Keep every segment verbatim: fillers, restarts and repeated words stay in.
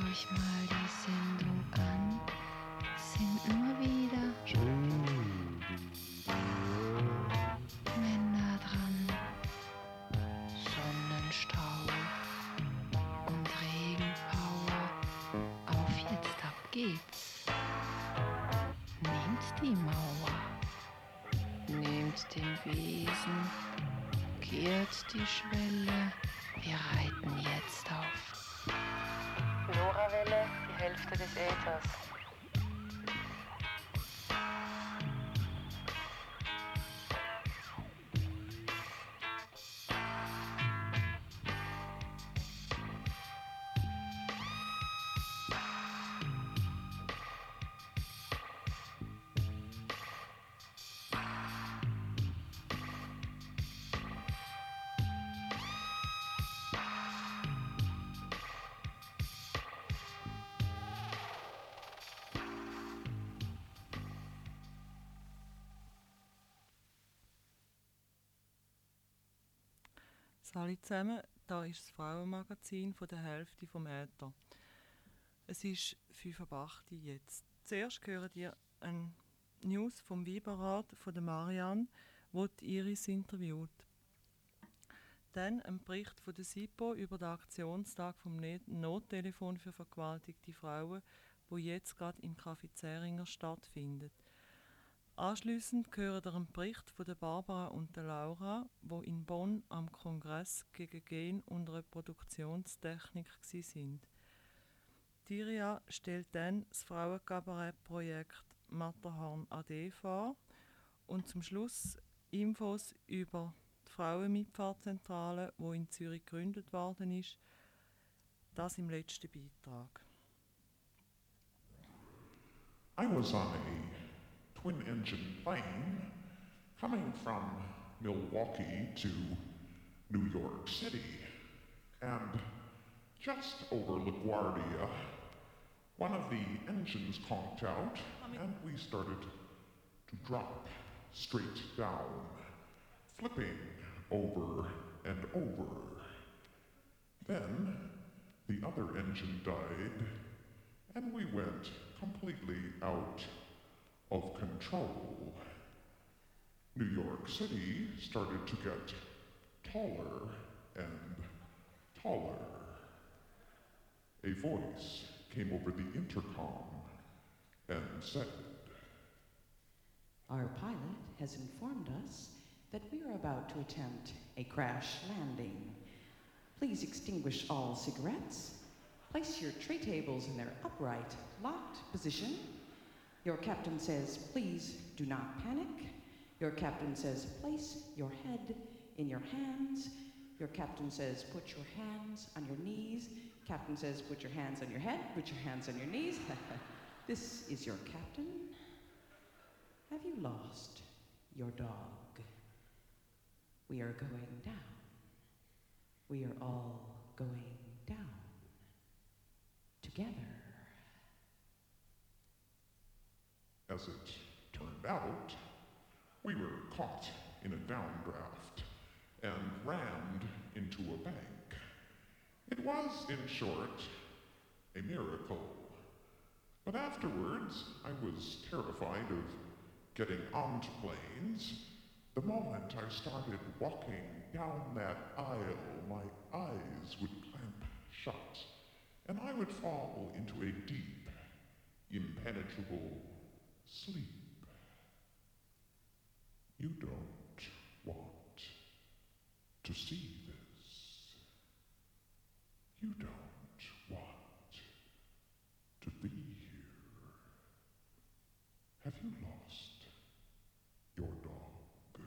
euch mal die Sendung an. Es sind immer wieder Männer dran. Sonnenstau und Regenpower. Auf jetzt, ab geht's. Nehmt die Mauer, nehmt den Besen, kehrt die Schwelle. Wir reiten jetzt auf Lorawelle, die Hälfte des Äthers. Hallo zusammen, da ist das Frauenmagazin von der Hälfte vom Äther. Es ist fünf Uhr acht jetzt. Zuerst hören ihr ein News vom Weiberrat von der Marianne, wo die Iris interviewt. Dann ein Bericht von der SIPO über den Aktionstag vom Nottelefon für vergewaltigte Frauen, wo jetzt gerade im Café Zähringer stattfindet. Anschliessend hören wir einen Bericht von der Barbara und der Laura, wo in Bonn am Kongress gegen Gen- und Reproduktionstechnik sind. Tiria stellt dann das Frauenkabarettprojekt Matterhorn A D vor und zum Schluss Infos über die Frauenmitfahrzentrale, die in Zürich gegründet worden ist. Das im letzten Beitrag. I was on a twin-engine plane coming from Milwaukee to New York City. And just over LaGuardia, one of the engines conked out, and we started to drop straight down, flipping over and over. Then the other engine died, and we went completely out of control. New York City started to get taller and taller. A voice came over the intercom and said, "Our pilot has informed us that we are about to attempt a crash landing. Please extinguish all cigarettes. Place your tray tables in their upright, locked position. Your captain says, please do not panic. Your captain says, place your head in your hands. Your captain says, put your hands on your knees. Captain says, put your hands on your head, put your hands on your knees. This is your captain. Have you lost your dog? We are going down. We are all going down. Together." As it turned out, we were caught in a downdraft and rammed into a bank. It was, in short, a miracle. But afterwards, I was terrified of getting onto planes. The moment I started walking down that aisle, my eyes would clamp shut, and I would fall into a deep, impenetrable sleep. You don't want to see this. You don't want to be here. Have you lost your dog?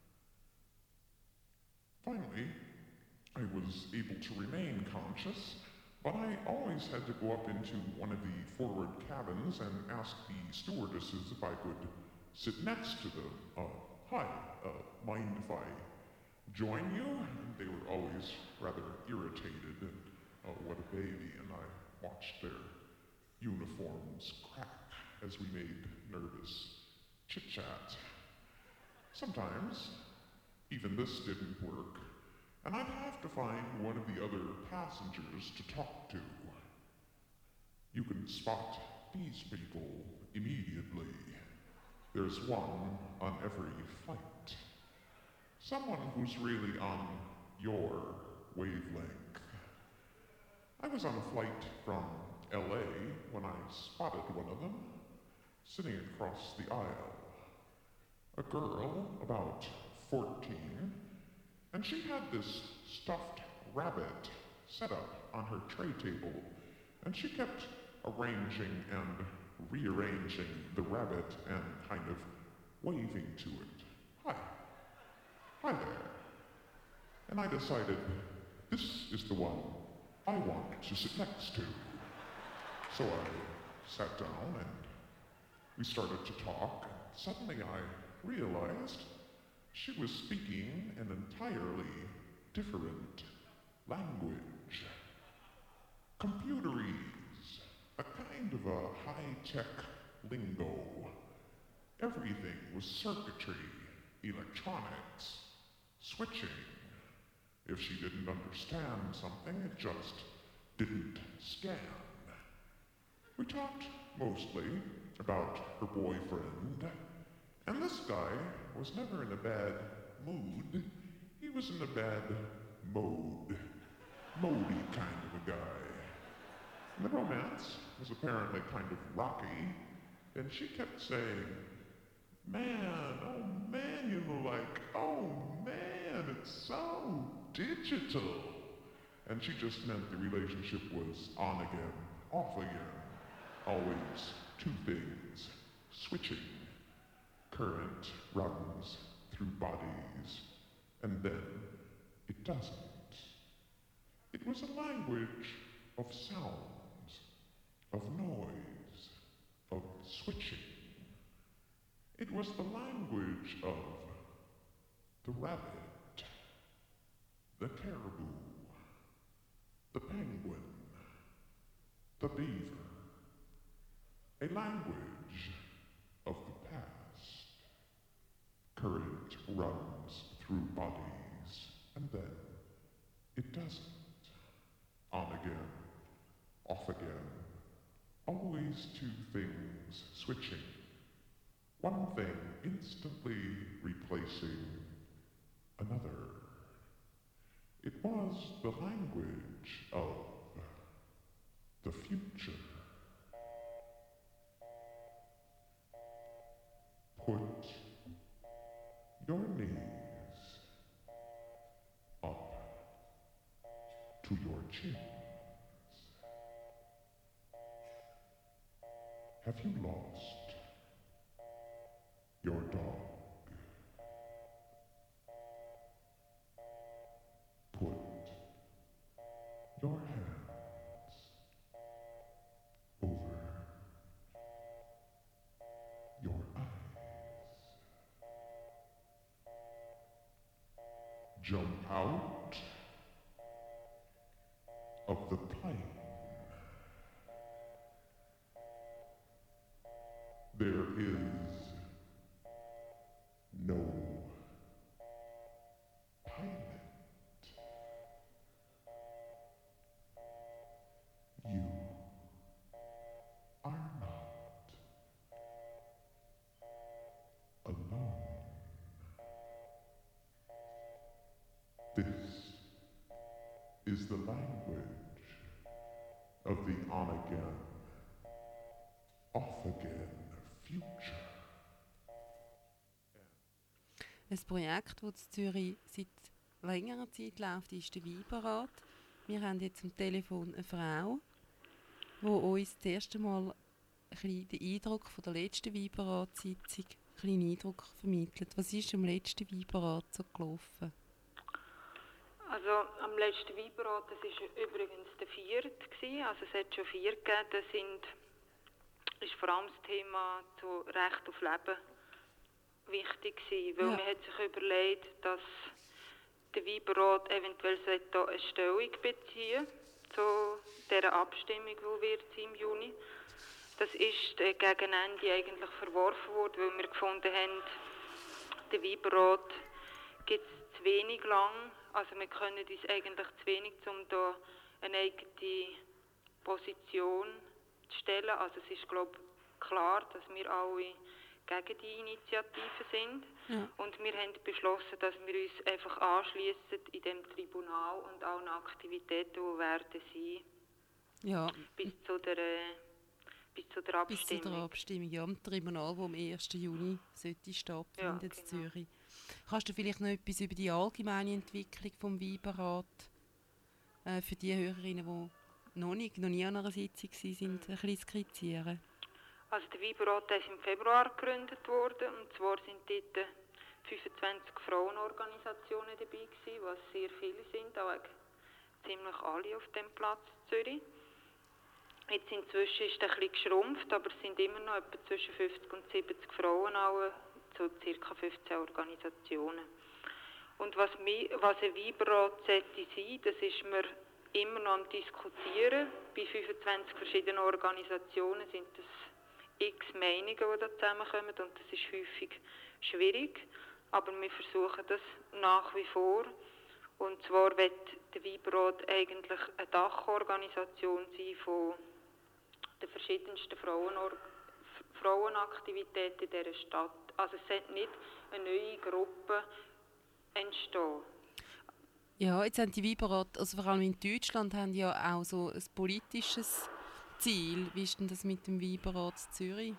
Finally, I was able to remain conscious, but I always had to go up into one of the forward cabins and ask the stewardesses if I could sit next to them. Uh, hi, uh, mind if I join you? And they were always rather irritated, and oh, what a baby, and I watched their uniforms crack as we made nervous chit-chat. Sometimes, even this didn't work, and I'd have to find one of the other passengers to talk to. You can spot these people immediately. There's one on every flight. Someone who's really on your wavelength. I was on a flight from L A when I spotted one of them, sitting across the aisle. A girl, about fourteen, and she had this stuffed rabbit set up on her tray table, and she kept arranging and rearranging the rabbit and kind of waving to it. Hi. Hi there. And I decided, this is the one I want to sit next to. So I sat down and we started to talk, and suddenly I realized she was speaking an entirely different language. Computerese, a kind of a high-tech lingo. Everything was circuitry, electronics, switching. If she didn't understand something, it just didn't scan. We talked mostly about her boyfriend, and this guy was never in a bad mood. He was in a bad mode. Mody kind of a guy. And the romance was apparently kind of rocky, and she kept saying, man, oh man, you know, like, oh man, it's so digital. And she just meant the relationship was on again, off again. Always two things, switching. Current runs through bodies, and then it doesn't. It was a language of sounds, of noise, of switching. It was the language of the rabbit, the caribou, the penguin, the beaver. A language of the past. Current runs through bodies, and then it doesn't. On again, off again. Always two things switching. One thing instantly replacing another. It was the language of the future. Put your knees up to your chins. Have you lost your dog? Put your hands over your eyes. Jump out of the plane. There is no pilot. You are not alone. This is the language of the on-again, off-again future. Ein Projekt, das in Zürich seit längerer Zeit läuft, ist der Weiberrat. Wir haben jetzt am Telefon eine Frau, die uns das erste Mal ein bisschen den Eindruck von der letzten Weiberrat-Sitzung, einen kleinen Eindruck vermittelt. Was ist am letzten Weiberrat so gelaufen? Also am letzten Weiberrat, das war übrigens der vierte, also es hat schon vier gegeben, da sind, ist vor allem das Thema zu Recht auf Leben wichtig gewesen, weil ja. Man hat sich überlegt, dass der Weiberrat eventuell da eine Stellung beziehen zu dieser Abstimmung, die wird im Juni. Das ist äh, gegen Ende eigentlich verworfen worden, weil wir gefunden haben, der Weiberrat gibt es zu wenig lang. Also wir können uns eigentlich zu wenig, um da eine eigene Position zu stellen. Also es ist, glaube ich, klar, dass wir alle gegen die Initiative sind. Ja. Und wir haben beschlossen, dass wir uns einfach anschliessen in dem Tribunal und allen Aktivitäten, die werden sein, Ja, bis zu der, äh, bis zu der bis zu Abstimmung. der Abstimmung. Ja, im Tribunal, das am ersten Juni sollte stattfinden Ja, in genau. Zürich. Kannst du vielleicht noch etwas über die allgemeine Entwicklung des Weiberrat äh, für die Hörerinnen, die noch, nicht, noch nie an einer Sitzung waren, ein bisschen skizzieren? Also der Weiberrat ist im Februar gegründet worden, und zwar sind dort fünfundzwanzig Frauenorganisationen dabei gewesen, was sehr viele sind, auch ziemlich alle auf dem Platz Zürich. Jetzt inzwischen ist es ein bisschen geschrumpft, aber es sind immer noch etwa zwischen fünfzig und siebzig Frauen, alle, so ca. fünfzehn Organisationen. Und was, mi, was ein Weiberrat sollte sein, das ist mir immer noch am Diskutieren. Bei fünfundzwanzig verschiedenen Organisationen sind es x Meinungen, die da zusammenkommen, und das ist häufig schwierig. Aber wir versuchen das nach wie vor. Und zwar wird der Weiberrat eigentlich eine Dachorganisation sein von den verschiedensten Frauenor- Frauenaktivitäten in dieser Stadt. Also es sollte nicht eine neue Gruppe entstehen. Ja, jetzt haben die Weiberrat, also vor allem in Deutschland, haben ja auch so ein politisches Ziel. Wie ist denn das mit dem Weiberrat in Zürich?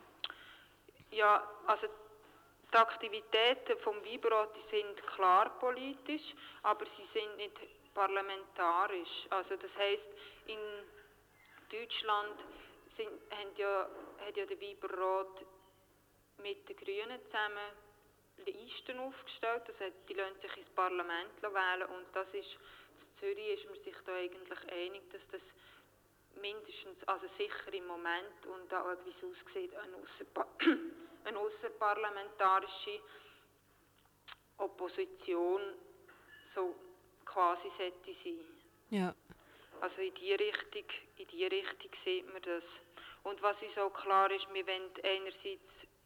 Ja, also die Aktivitäten vom Weiberrat sind klar politisch, aber sie sind nicht parlamentarisch. Also das heisst, in Deutschland sind, haben ja, hat ja der Weiberrat mit den Grünen zusammen Listen aufgestellt. Das heißt, die lassen sich ins Parlament wählen, und das ist, in Zürich ist man sich da eigentlich einig, dass das mindestens, also sicher im Moment und auch wie es aussieht, eine, Ausserpa eine außerparlamentarische Opposition so quasi sollte sein. Ja. Also in die Richtung, in die Richtung sieht man das. Und was uns auch klar ist, wir wollen einerseits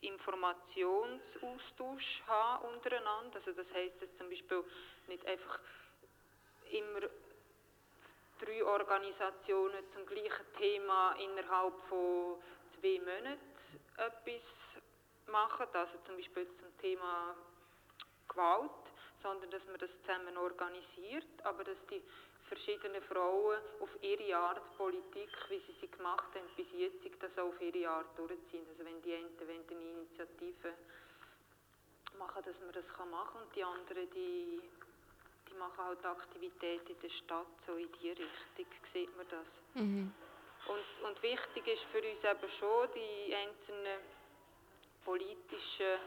Informationsaustausch haben untereinander. Also das heisst, dass zum Beispiel nicht einfach immer drei Organisationen zum gleichen Thema innerhalb von zwei Monaten etwas machen, also zum Beispiel zum Thema Gewalt, sondern dass man das zusammen organisiert, aber dass die verschiedenen Frauen auf ihre Art Politik, wie sie sie gemacht haben bis jetzt, das auch auf ihre Art durchziehen. Also wenn die einen wenn eine Initiative machen, dass man das machen kann, und die anderen, die Die machen halt Aktivitäten in der Stadt, so in die Richtung sieht man das. Mhm. Und, und wichtig ist für uns eben schon die einzelnen politischen,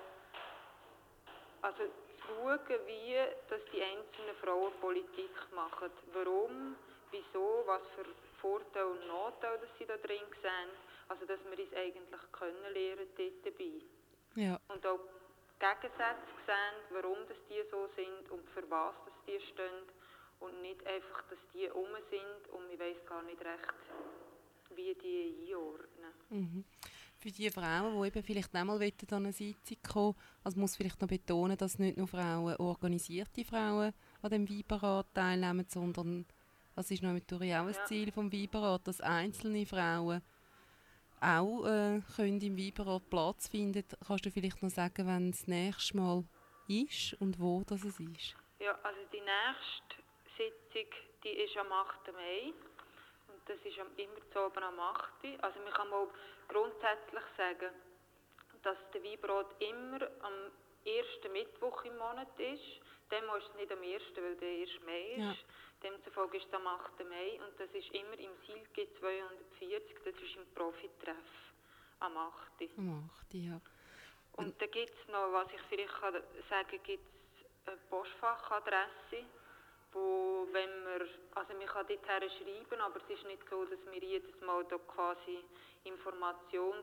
also zu schauen, wie dass die einzelnen Frauen Politik machen. Warum, wieso, was für Vorteile und Nachteile dass sie da drin sehen. Also dass wir uns eigentlich können lernen dort dabei. Ja. Und auch Gegensätze sehen, warum das die so sind und für was das die stehen, und nicht einfach, dass die rum sind und ich weiss gar nicht recht, wie die einordnen. Mhm. Für die Frauen, die eben vielleicht nicht mal an eine Sitzung kommen, also muss vielleicht noch betonen, dass nicht nur Frauen, organisierte Frauen an dem Weiberrat teilnehmen, sondern das ist natürlich auch ein Ja. Ziel des Weiberrat, dass einzelne Frauen auch äh, können im Weiberrat Platz finden. Kannst du vielleicht noch sagen, wann das nächste Mal ist und wo das es ist? Ja, also die nächste Sitzung, die ist am achten Mai. Und das ist am, immer zu oben am achten. Also man kann mal grundsätzlich sagen, dass der Weiberrat immer am ersten Mittwoch im Monat ist. Demmal ist es nicht am ersten, weil der erste Mai ist. Ja. Demzufolge ist es am achten Mai, und das ist immer im S I L G zweihundertvierzig, das ist im Profitreff am achten Am achten, ja. Und da gibt es noch, was ich vielleicht kann sagen, gibt es eine Postfachadresse, wo, wenn man, also man kann dorthin schreiben, aber es ist nicht so, dass wir jedes Mal da quasi Informationsmaterial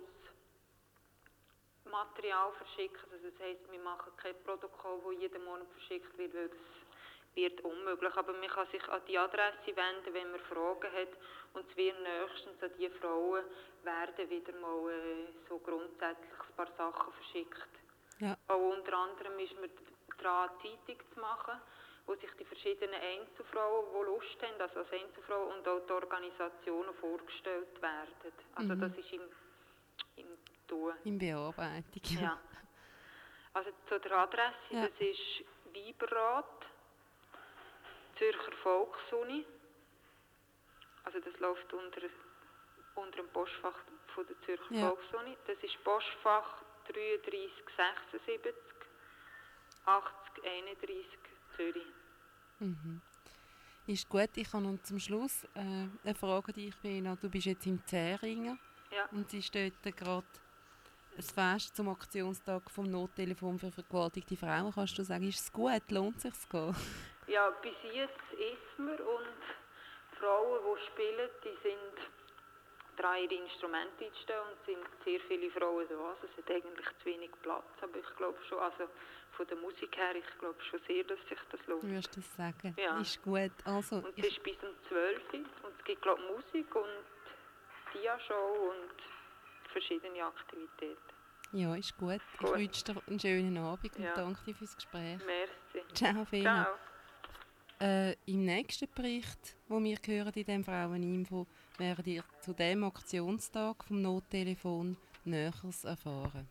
verschicken. Also das heisst, wir machen kein Protokoll, das jeden Monat verschickt wird, weil das wird unmöglich. Aber man kann sich an die Adresse wenden, wenn man Fragen hat, und es wird nächstens an die Frauen werden wieder mal äh, so grundsätzlich ein paar Sachen verschickt. Ja. Auch unter anderem ist man dran, eine Zeitung zu machen, wo sich die verschiedenen Einzelfrauen, die Lust haben, also als Einzelfrau, und auch die Organisationen vorgestellt werden. Also Mhm. das ist im, im Tun. In Bearbeitung. Ja. Also zu der Adresse, Ja. das ist Weiberrat, Zürcher Volksuni. Also das läuft unter, unter dem Postfach von der Zürcher Ja. Volksuni. Das ist Postfach dreiunddreißig sechsundsiebzig achtzig einunddreißig Zürich. Mhm. Ist gut, ich habe noch zum Schluss äh, eine Frage an dich, Bena. Du bist jetzt im Zähringen Ja. und es ist dort gerade ein Fest zum Aktionstag vom Nottelefon für vergewaltigte Frauen. Kannst du sagen, ist es gut? Lohnt es sich zu gehen? Ja, bis jetzt ist man und die Frauen, die spielen, die sind dran, ihre Instrumente einzustellen und es sind sehr viele Frauen da. Also es hat eigentlich zu wenig Platz, aber ich glaube schon, also von der Musik her, ich glaube schon sehr, dass sich das lohnt. Du wirst das sagen. Ja. Ist gut. Also, Und es ich, ist bis um zwölf Uhr und es gibt, glaube ich, Musik und Dia-Show und verschiedene Aktivitäten. ja, ist gut. Gut. Ich wünsche dir einen schönen Abend und Ja. danke dir fürs Gespräch. Merci. Ciao, Bena. Ciao. Äh, Im nächsten Bericht, den wir hören in diesem Fraueninfo, werdet ihr zu diesem Aktionstag vom Nottelefon Näheres erfahren.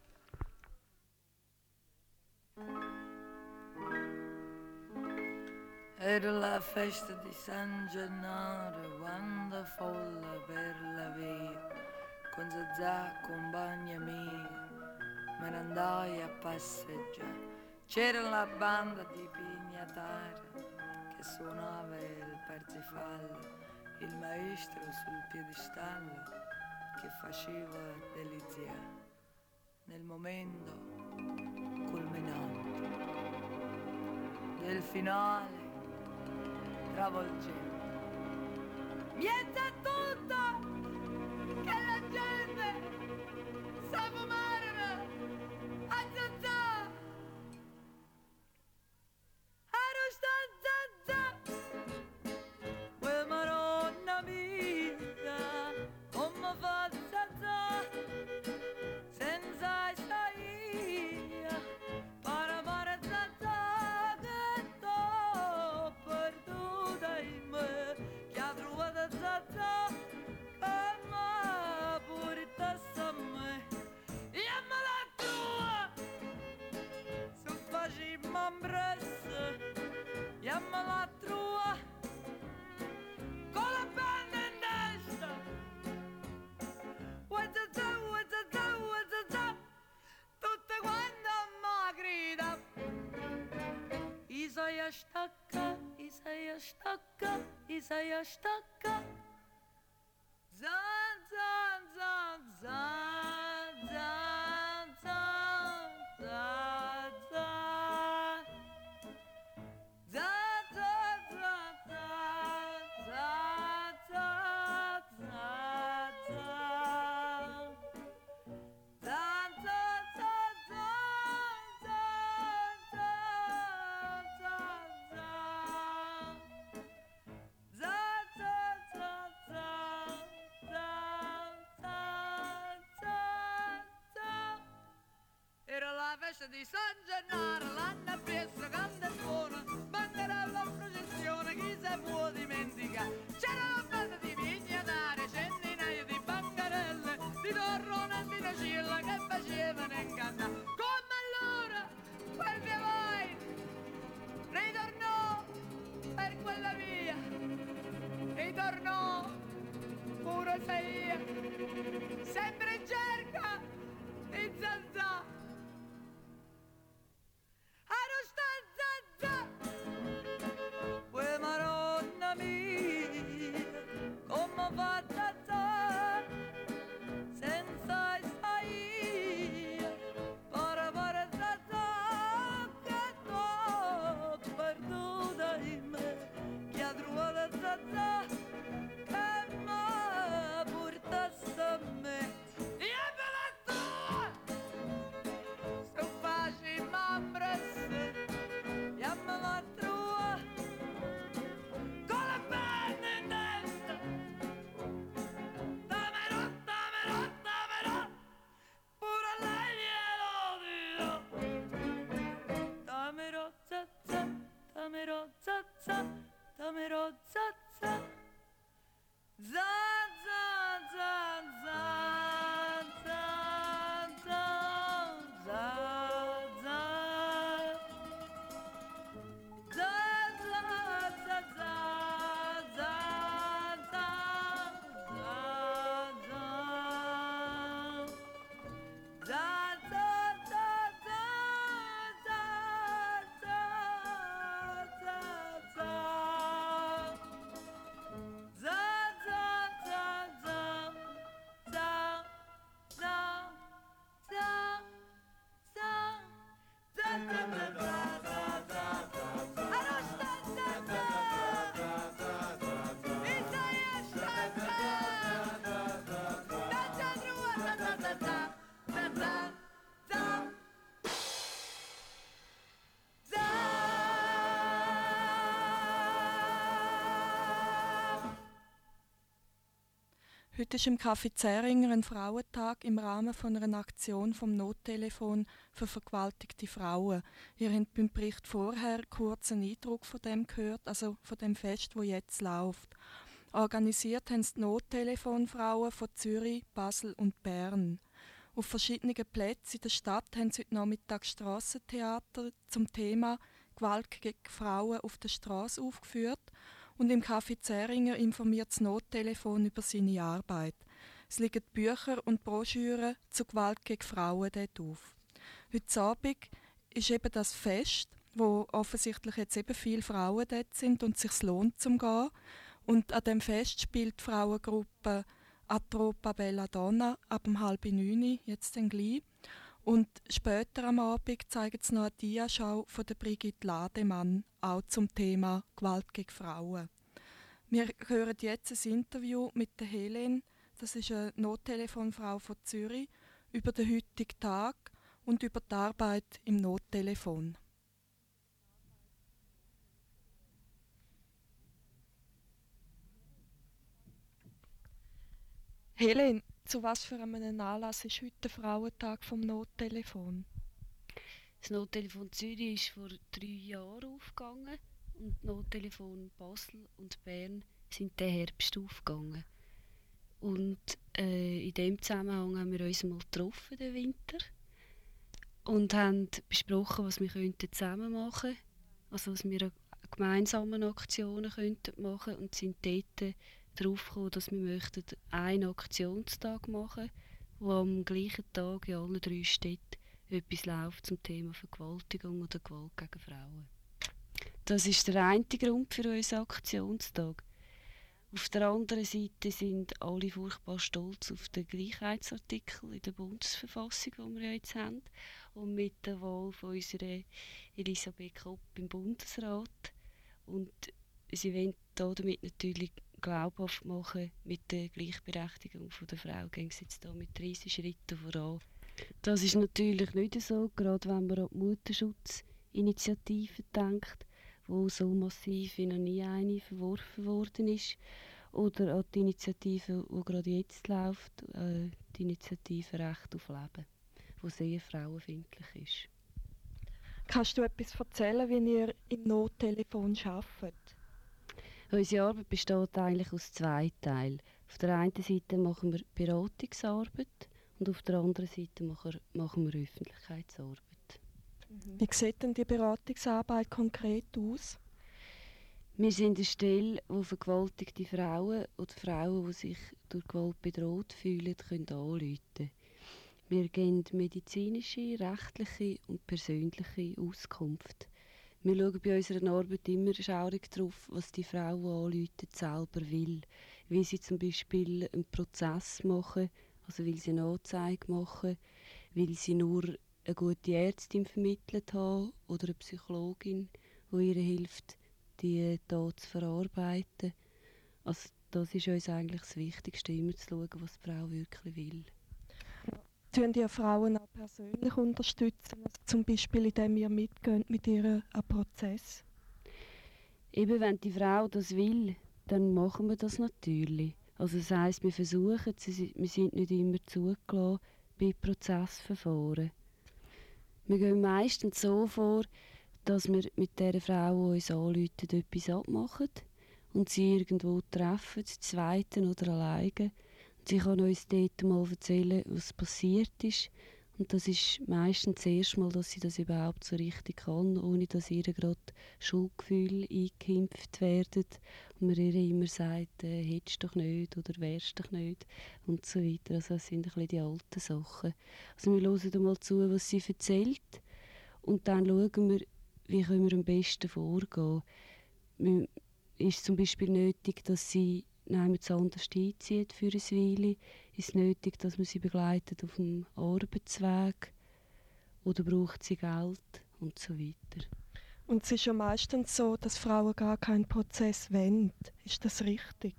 Era la festa di San Gennaro, quando folla per la via, con Zazà, compagna mia, me ne andai a passeggiare. C'era la banda di pignatari che suonava il parzifallo, il maestro sul piedistallo che faceva deliziare. Nel momento culminante del finale travolgente. Miezza tutto che la gente sa fumare a Zazà. Arusta Zazà, quel maronna mia, come fa Zazà, senza staia, para amare Zazà, che t'ho perduta in me, che ha trovato Zazà, e m'ha portata a me, e me la tua, su facimmo impressa, e me la tua, con la penna in testa, ua Zazà, ua Zazà, ua Zazà, tutte quante m'ha grida. Isaia stacca, Isaia stacca, Isaia stacca. Zan, zan, zan, zan, zan, zan, zan, zan. Zan, zan, zan, zan, zan, zan, zan, zan. Zan, zan, zan, zan, zan, zan, zan, zan. Zan, zan, zan, zan, zan, zan, zan, zan. Era la festa di San Gennaro, l'anno appresso, canta e suona, banderella a processione, chi se può dimenticare? C'era la banda di pignatari, centinaia di bancarelle, di torrone e di nacilla che facevano incantare. Come allora, quel mio vai, ritornò per quella via, ritornò pure sei, sempre in cerca di Zazà. Arusta Zazà, quella maronna mia, come fa Zazà, senza staia, para para Zazà, che t'ho perduta in me, che ha trovato Zazà, che m'ha portata a me, e me la tua, su facimmo impressa, e me la tua, con la penna in testa, Heute ist im Café Zähringer ein Frauentag im Rahmen von einer Aktion vom Nottelefon für vergewaltigte Frauen. Ihr habt beim Bericht vorher kurz einen Eindruck von dem gehört, also von dem Fest, wo jetzt läuft. Organisiert haben es die Nottelefonfrauen von Zürich, Basel und Bern. Auf verschiedenen Plätzen in der Stadt haben sie heute Nachmittag Strassentheater zum Thema Gewalt gegen Frauen auf der Straße aufgeführt. Und im Café Zähringer informiert das Nottelefon über seine Arbeit. Es liegen Bücher und Broschüren zur Gewalt gegen Frauen dort auf. Heute Abend ist eben das Fest, wo offensichtlich jetzt eben viele Frauen dort sind und es sich lohnt zum gehen. Und an dem Fest spielt die Frauengruppe Atropa Belladonna ab um halb neun, jetzt dann gleich. Und später am Abend zeigen sie noch eine Diaschau von der Brigitte Lademann, auch zum Thema Gewalt gegen Frauen. Wir hören jetzt ein Interview mit der Helene, das ist eine Nottelefonfrau von Zürich, über den heutigen Tag und über die Arbeit im Nottelefon. Helene, zu was für einem Anlass ist heute der Frauentag vom Nottelefon? Das Nottelefon Zürich ist vor drei Jahren aufgegangen und das Nottelefon Basel und Bern sind diesen Herbst aufgegangen. Und äh, in diesem Zusammenhang haben wir uns mal getroffen, den Winter, und haben besprochen, was wir könnten zusammen machen könnten, also was wir gemeinsame Aktionen könnten machen, und sind dort darauf gekommen, dass wir möchten einen Aktionstag machen, wo am gleichen Tag in allen drei Städten etwas läuft zum Thema Vergewaltigung oder Gewalt gegen Frauen. Das ist der eine Grund für unseren Aktionstag. Auf der anderen Seite sind alle furchtbar stolz auf den Gleichheitsartikel in der Bundesverfassung, die wir jetzt haben, und mit der Wahl von unserer Elisabeth Kopp im Bundesrat. Und sie wollen damit natürlich glaubhaft machen, mit der Gleichberechtigung der Frau gehen sie jetzt da mit dreißig Schritten voran. Das ist natürlich nicht so, gerade wenn man an die Mutterschutzinitiative denkt, wo so massiv wie noch nie eine verworfen worden ist. Oder an die Initiative, die gerade jetzt läuft, äh, die Initiative Recht auf Leben, die sehr frauenfeindlich ist. Kannst du etwas erzählen, wie ihr im Nottelefon arbeitet? Unsere Arbeit besteht eigentlich aus zwei Teilen. Auf der einen Seite machen wir Beratungsarbeit und auf der anderen Seite machen wir Öffentlichkeitsarbeit. Wie sieht denn die Beratungsarbeit konkret aus? Wir sind eine Stelle, wo vergewaltigte Frauen oder Frauen, die sich durch Gewalt bedroht fühlen, können anrufen können. Wir geben medizinische, rechtliche und persönliche Auskunft. Wir schauen bei unserer Arbeit immer schaurig darauf, was die Frau, die anruft, selber will. Wie sie zum Beispiel einen Prozess machen, also will sie eine Anzeige machen, will sie nur eine gute Ärztin vermittelt haben oder eine Psychologin, die ihr hilft, die Tat zu verarbeiten. Also das ist uns eigentlich das Wichtigste, immer zu schauen, was die Frau wirklich will. Tun die Frauen auch persönlich unterstützen, also zum Beispiel indem ihr mitgeht mit ihr einen Prozess? Eben, wenn die Frau das will, dann machen wir das natürlich. Also das heisst, wir versuchen es, wir sind nicht immer zugelassen bei Prozessverfahren. Wir gehen meistens so vor, dass wir mit der Frau, die uns anruft, etwas abmachen und sie irgendwo treffen, zu zweiten oder alleine. Sie kann uns dort mal erzählen, was passiert ist. Und das ist meistens das erste Mal, dass sie das überhaupt so richtig kann, ohne dass ihr gerade Schuldgefühle eingeimpft werden. Und man ihr immer sagt, äh, hättest doch nicht oder wärst doch nicht und so weiter. Also das sind ein bisschen die alten Sachen. Also wir hören mal zu, was sie erzählt, und dann schauen wir, wie können wir am besten vorgehen. Es ist zum Beispiel nötig, dass sie jemand anders einzieht für eine Weile. Ist es nötig, dass man sie begleitet auf dem Arbeitsweg? Oder braucht sie Geld? Und so weiter. Und es ist ja meistens so, dass Frauen gar keinen Prozess wollen. Ist das richtig?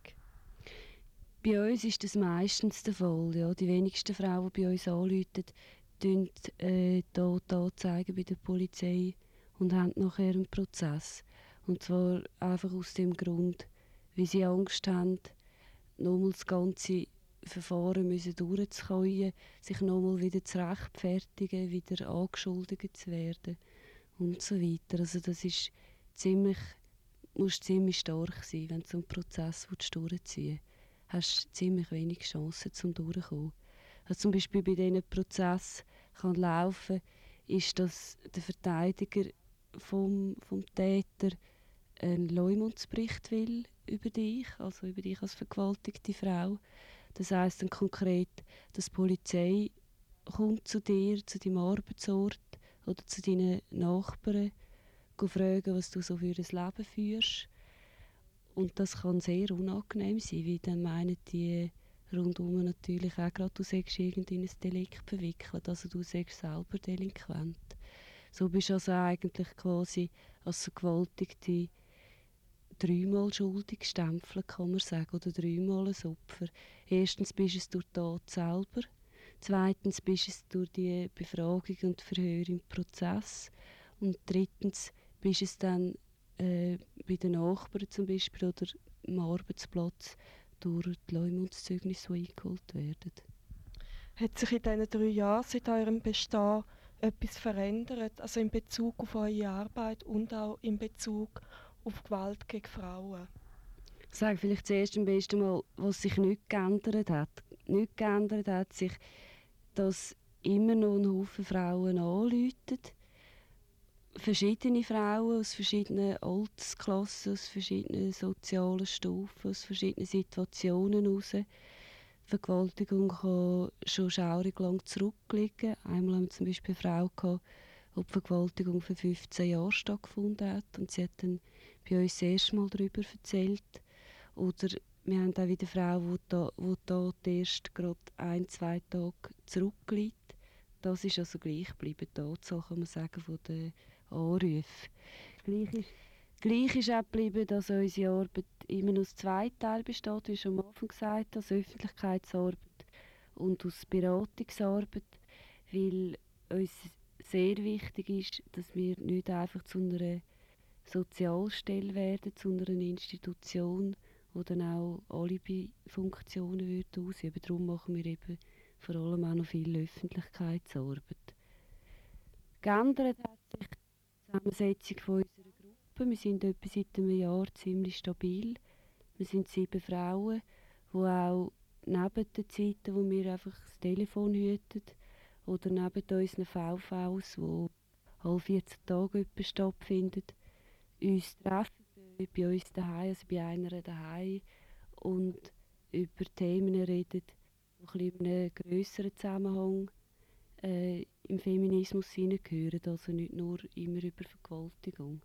Bei uns ist das meistens der Fall. Ja. Die wenigsten Frauen, die bei uns anrufen, tun äh, Tat anzeigen bei der Polizei und haben nachher einen Prozess. Und zwar einfach aus dem Grund, weil sie Angst haben, nochmal das Ganze Verfahren müssen durchzukommen, sich nochmal wieder zu rechtfertigen, wieder angeschuldigt zu werden und so weiter. Also das ist ziemlich, musst ziemlich stark sein, wenn du so einen Prozess durchziehen willst. Hast du ziemlich wenig Chancen zum Durchkommen. Also zum Beispiel bei diesen Prozess kann laufen, ist, dass der Verteidiger vom, vom Täter einen Leumundsbericht will über dich, also über dich als vergewaltigte Frau. Das heisst dann konkret, dass die Polizei kommt zu dir, zu deinem Arbeitsort oder zu deinen Nachbarn, fragen, was du so für ein Leben führst. Und das kann sehr unangenehm sein, weil dann meinen die rundum natürlich auch gerade, du sagst irgendein Delikt verwickelt, also du sagst selber delinquent. So bist du also eigentlich quasi als Vergewaltigte dreimal schuldig gestempelt, kann man sagen, oder dreimal ein Opfer. Erstens bist du es durch die Tat selber, zweitens bist du es durch die Befragung und Verhör im Prozess und drittens bist du es dann äh, bei den Nachbarn zum Beispiel oder am Arbeitsplatz durch die Leumundszeugnisse, die eingeholt werden. Hat sich in diesen drei Jahren seit eurem Bestehen etwas verändert, also in Bezug auf eure Arbeit und auch in Bezug auf Gewalt gegen Frauen? Ich sage vielleicht zuerst am besten mal, was sich nicht geändert hat. Nicht geändert hat sich, dass immer noch ein Haufen Frauen anrufen. Verschiedene Frauen aus verschiedenen Altersklassen, aus verschiedenen sozialen Stufen, aus verschiedenen Situationen heraus. Vergewaltigung kann schon schaurig lang zurückliegen. Einmal haben wir zum Beispiel eine Frau gehabt, die die Vergewaltigung für fünfzehn Jahre stattgefunden hat. Und sie hat dann bei uns das erste Mal darüber erzählt. Oder wir haben auch wieder eine Frau, die da, die da erst gerade ein, zwei Tage zurückliegt. Das ist also gleich geblieben, die Anzahl, kann man sagen, von den Anrufen. Gleich ist, gleich ist auch geblieben, dass unsere Arbeit immer aus zwei Teilen besteht, wie schon am Anfang gesagt habe, aus Öffentlichkeitsarbeit und aus Beratungsarbeit, weil uns sehr wichtig ist, dass wir nicht einfach zu einer Sozialstelle werden, zu einer Institution, die dann auch Alibi-Funktionen würde ausüben. Darum machen wir eben vor allem auch noch viel Öffentlichkeitsarbeit. Geändert hat sich die Zusammensetzung von unserer Gruppe. Wir sind etwa seit einem Jahr ziemlich stabil. Wir sind sieben Frauen, die auch neben den Zeiten, wo wir einfach das Telefon hüten, oder neben unseren V Vs, die alle vierzehn Tage etwa stattfinden, uns treffen, bei uns daheim, also bei einer daheim, und über Themen reden, die in einem grösseren Zusammenhang äh, im Feminismus hineingehören, also nicht nur immer über Vergewaltigung.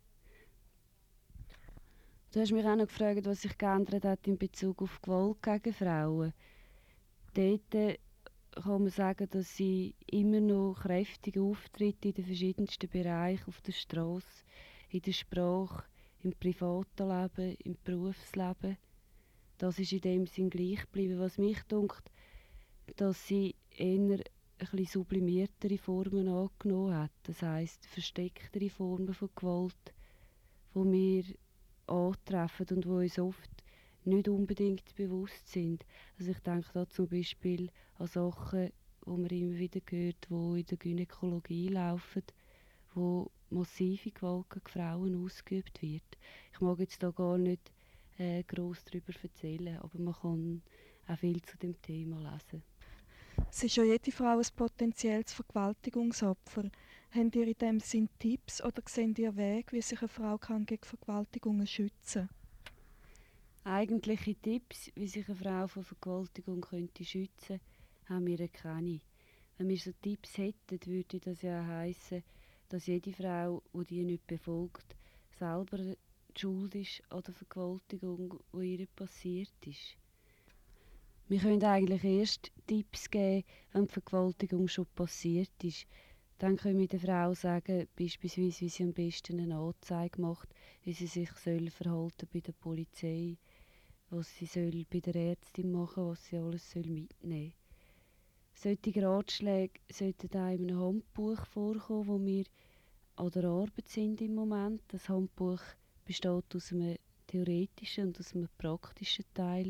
Du hast mich auch noch gefragt, was sich geändert hat in Bezug auf Gewalt gegen Frauen. Dort äh, kann man sagen, dass sie immer noch kräftige Auftritte in den verschiedensten Bereichen auf der Straße, in der Sprache, im privaten Leben, im Berufsleben. Das ist in dem Sinn gleich geblieben. Was mich dunkt, dass sie eher ein bisschen sublimiertere Formen angenommen hat. Das heisst, verstecktere Formen von Gewalt, die wir antreffen und die uns oft nicht unbedingt bewusst sind. Also ich denke da zum Beispiel an Sachen, die man immer wieder hört, die in der Gynäkologie laufen, wo massive Gewalt gegen Frauen ausgeübt wird. Ich mag jetzt da gar nicht äh, gross darüber erzählen, aber man kann auch viel zu dem Thema lesen. Es ist ja jede Frau ein potenzielles Vergewaltigungsopfer. Habt ihr in diesem Sinn Tipps oder seht ihr Wege, wie sich eine Frau kann gegen Vergewaltigungen schützen kann? Eigentliche Tipps, wie sich eine Frau vor Vergewaltigung könnte schützen könnte, haben wir keine. Wenn wir so Tipps hätten, würde das ja heissen, dass jede Frau, die die nicht befolgt, selber die Schuld ist an der Vergewaltigung, die ihr passiert ist. Wir können eigentlich erst Tipps geben, wenn die Vergewaltigung schon passiert ist. Dann können wir der Frau sagen, beispielsweise, wie sie am besten eine Anzeige macht, wie sie sich soll verhalten bei der Polizei, was sie soll bei der Ärztin machen, was sie alles soll mitnehmen soll. Solche Ratschläge sollten auch in einem Handbuch vorkommen, wo wir an der Arbeit sind im Moment. Das Handbuch besteht aus einem theoretischen und aus einem praktischen Teil,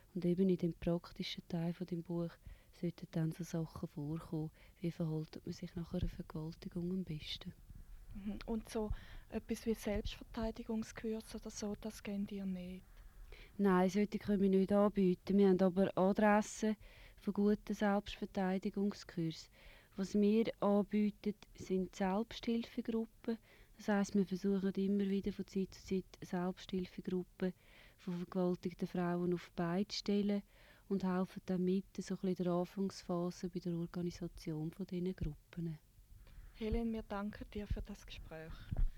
Und eben in dem praktischen Teil von dem Buch sollten dann so Sachen vorkommen. Wie verhält man sich nach einer Vergewaltigung am besten? Mhm. Und so etwas wie Selbstverteidigungskurs oder so, das kennt ihr nicht? Nein, solche können wir nicht anbieten. Wir haben aber Adressen von guten Selbstverteidigungskursen. Was wir anbieten, sind Selbsthilfegruppen. Das heisst, wir versuchen immer wieder von Zeit zu Zeit Selbsthilfegruppen von vergewaltigten Frauen auf die Beine zu stellen und helfen dann mit, so ein bisschen in der Anfangsphase bei der Organisation von diesen Gruppen. Helen, wir danken dir für das Gespräch.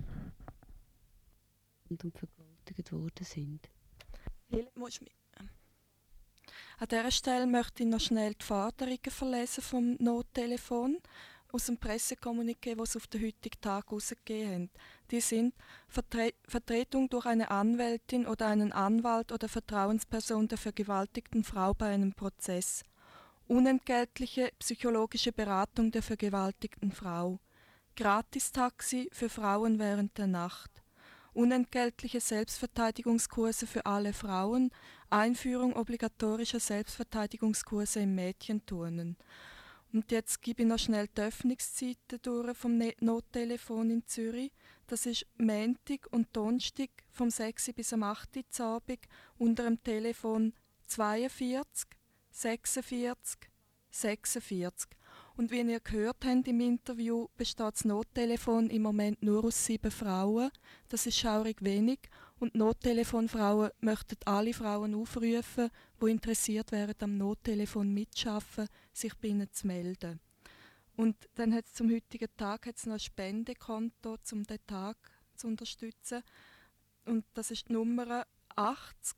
Und um vergewaltigt worden sind. Helen, musst du mich... An dieser Stelle möchte ich noch schnell die Forderungen verlesen vom Nottelefon aus dem Pressekommuniqué, das sie auf den heutigen Tag herausgegeben haben. Die sind Vertre Vertretung durch eine Anwältin oder einen Anwalt oder Vertrauensperson der vergewaltigten Frau bei einem Prozess. Unentgeltliche psychologische Beratung der vergewaltigten Frau. Gratistaxi für Frauen während der Nacht. Unentgeltliche Selbstverteidigungskurse für alle Frauen. Einführung obligatorischer Selbstverteidigungskurse im Mädchenturnen. Und jetzt gebe ich noch schnell die Öffnungszeiten durch vom Ne- Nottelefon in Zürich. Das ist Montag und Donnerstag vom sechs bis am acht Uhr zu Abend unter dem Telefon zweiundvierzig sechsundvierzig sechsundvierzig. Und wie ihr gehört habt im Interview, besteht das Nottelefon im Moment nur aus sieben Frauen. Das ist schaurig wenig. Und Nottelefonfrauen möchten alle Frauen aufrufen, die interessiert wären, am Nottelefon mitzuschaffen, sich bei ihnen zu melden. Und dann hat es zum heutigen Tag hat's noch ein Spendekonto, um diesen Tag zu unterstützen. Und das ist die Nummer achtzig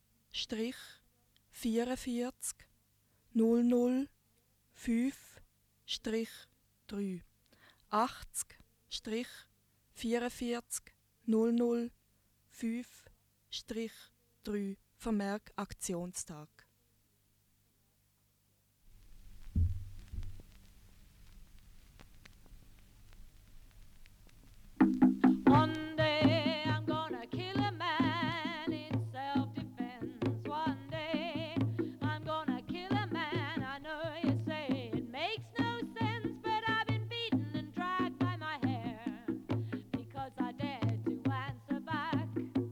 vierundvierzig null null fünf drei. achtzig vierundvierzig null null fünf drei. Vermerk Aktionstag. One day I'm gonna kill a man in self-defense. One day I'm gonna kill a man. I know you say it makes no sense, but I've been beaten and dragged by my hair because I dared to answer back.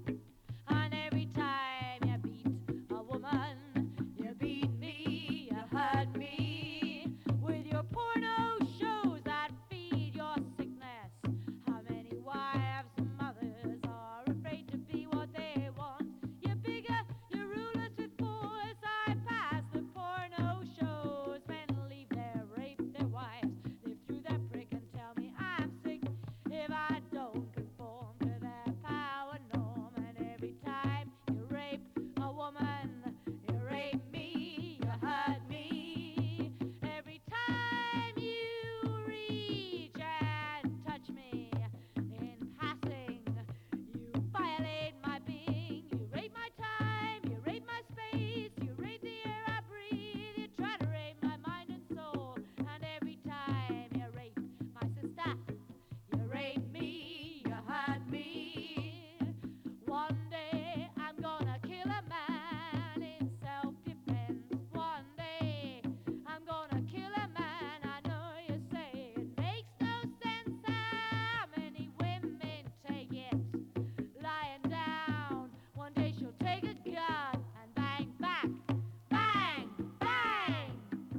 And every time you beat a woman, you beat me, you hurt me with your porno shows that feed your sickness. How many wives and mothers are afraid to be what they want? You're bigger, you're rulers with force. I pass the porno shows. Men leave their rape their wives, live through their prick and tell me I'm sick if I don't conform to their power norm. And every time you rape a woman, you rape me, you hurt me. Every time you reach and touch me in passing, you violate my being. You rape my time, you rape my space, you rape the air I breathe. You try to rape my mind and soul. And every time you rape my sister, you rape me, you hurt me. One day I'm gonna kill a man in self-defense. One day I'm gonna kill a man. I know you say it makes no sense. How many women take it lying down? One day she'll take a gun and bang back, bang, bang.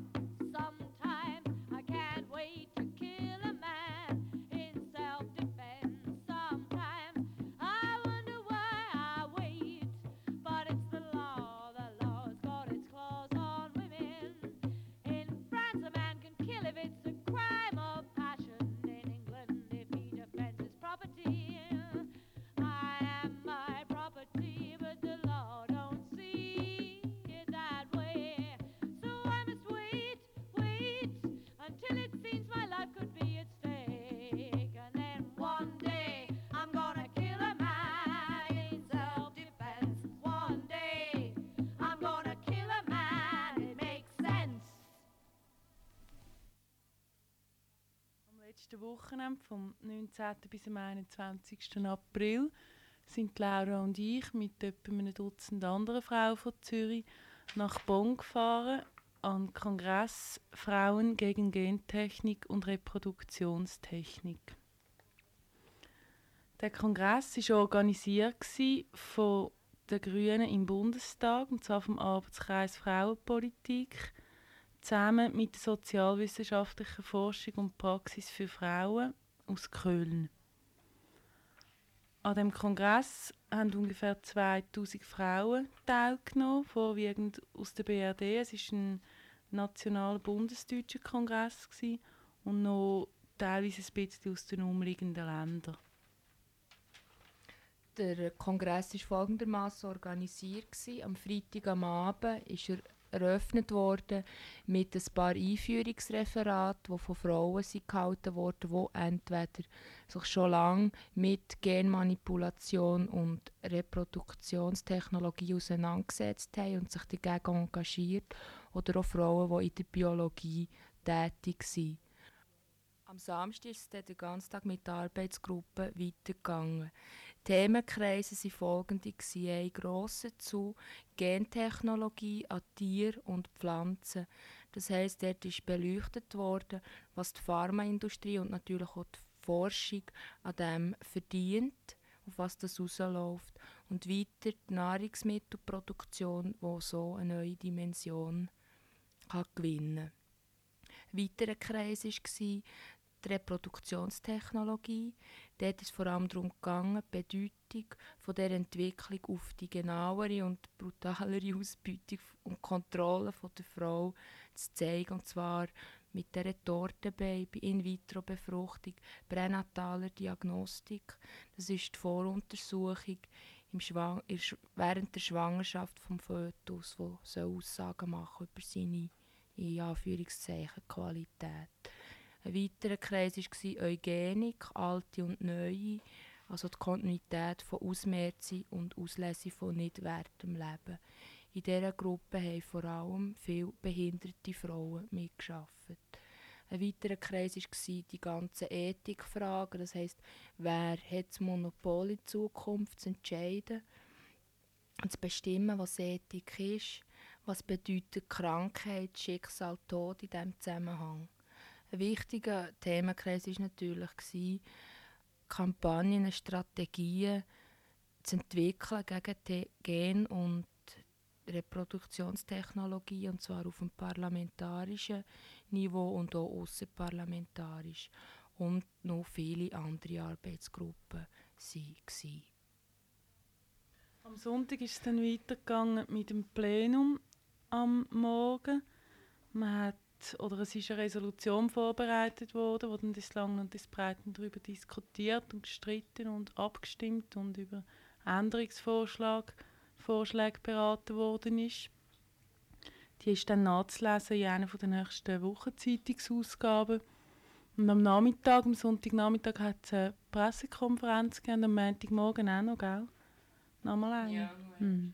Sometimes I can't wait to kill a man in self-defense. Sometimes I wonder why I wait, but it's the law. The law's got its claws on women. In France, a man can kill if it's a crime of passion. In England, if he defends his property, I am my property, but the law don't see it that way. So I must wait, wait, until it seems my life could be at stake. And then one day I'm gonna kill a man in self-defense. One day I'm gonna kill a man, it makes sense. Am letzten Wochenende, vom neunzehnten bis am einundzwanzigsten April, sind Laura und ich mit etwa einem Dutzend anderen Frauen von Zürich nach Bonn gefahren an den Kongress Frauen gegen Gentechnik und Reproduktionstechnik. Der Kongress war organisiert von den Grünen im Bundestag, und zwar vom Arbeitskreis Frauenpolitik, zusammen mit der sozialwissenschaftlichen Forschung und Praxis für Frauen aus Köln. An dem Kongress haben ungefähr zweitausend Frauen teilgenommen, vorwiegend aus der B R D. Es war ein nationaler bundesdeutscher Kongress gewesen, und noch teilweise ein bisschen aus den umliegenden Ländern. Der Kongress war folgendermaßen organisiert. Am Freitag am Abend ist er eröffnet worden mit ein paar Einführungsreferaten, die von Frauen sind gehalten wurden, die entweder sich schon lange mit Genmanipulation und Reproduktionstechnologie auseinandergesetzt haben und sich dagegen engagiert, oder auch Frauen, die in der Biologie tätig sind. Am Samstag ist es dann den ganzen Tag mit der Arbeitsgruppe weitergegangen. Themenkreise waren folgende: ein grosser zu Gentechnologie an Tieren und Pflanzen. Das heisst, dort ist beleuchtet worden, was die Pharmaindustrie und natürlich auch die Forschung an dem verdient, auf was das rausläuft. Und weiter die Nahrungsmittelproduktion, die so eine neue Dimension kann gewinnen kann. Ein weiterer Kreis war die Reproduktionstechnologie. Dort ist es vor allem darum gegangen, die Bedeutung von der Entwicklung auf die genauere und brutalere Ausbeutung und Kontrolle von der Frau zu zeigen. Und zwar mit der Tortenbaby, In-vitro-Befruchtung, pränataler Diagnostik. Das ist die Voruntersuchung im Schwang- während der Schwangerschaft des Fötus, die Aussagen machen über seine, in Anführungszeichen, Qualität. Ein weiterer Kreis war Eugenik, alte und neue, also die Kontinuität von Ausmerzen und Auslese von nicht wertem Leben. In dieser Gruppe haben vor allem viele behinderte Frauen mitgearbeitet. Ein weiterer Kreis war die ganzen Ethikfragen, das heisst, wer hat das Monopol in Zukunft zu entscheiden und zu bestimmen, was Ethik ist, was bedeutet Krankheit, Schicksal, Tod in diesem Zusammenhang. Ein wichtiger Themenkreis war natürlich, Kampagnen, Strategien zu entwickeln gegen die Gen- und Reproduktionstechnologie, und zwar auf dem parlamentarischen Niveau und auch ausserparlamentarisch. Und noch viele andere Arbeitsgruppen waren. Am Sonntag ist es dann weitergegangen mit dem Plenum am Morgen. Man hat Oder es ist eine Resolution vorbereitet worden, wo dann das lang und das breit darüber diskutiert und gestritten und abgestimmt und über Änderungsvorschläge Vorschläge beraten worden ist. Die ist dann nachzulesen in einer der nächsten Wochenzeitungsausgaben. Und am Nachmittag, am Sonntagnachmittag, hat es eine Pressekonferenz gegeben, am Montagmorgen auch noch, gell? Nochmal eine? Ja, hm.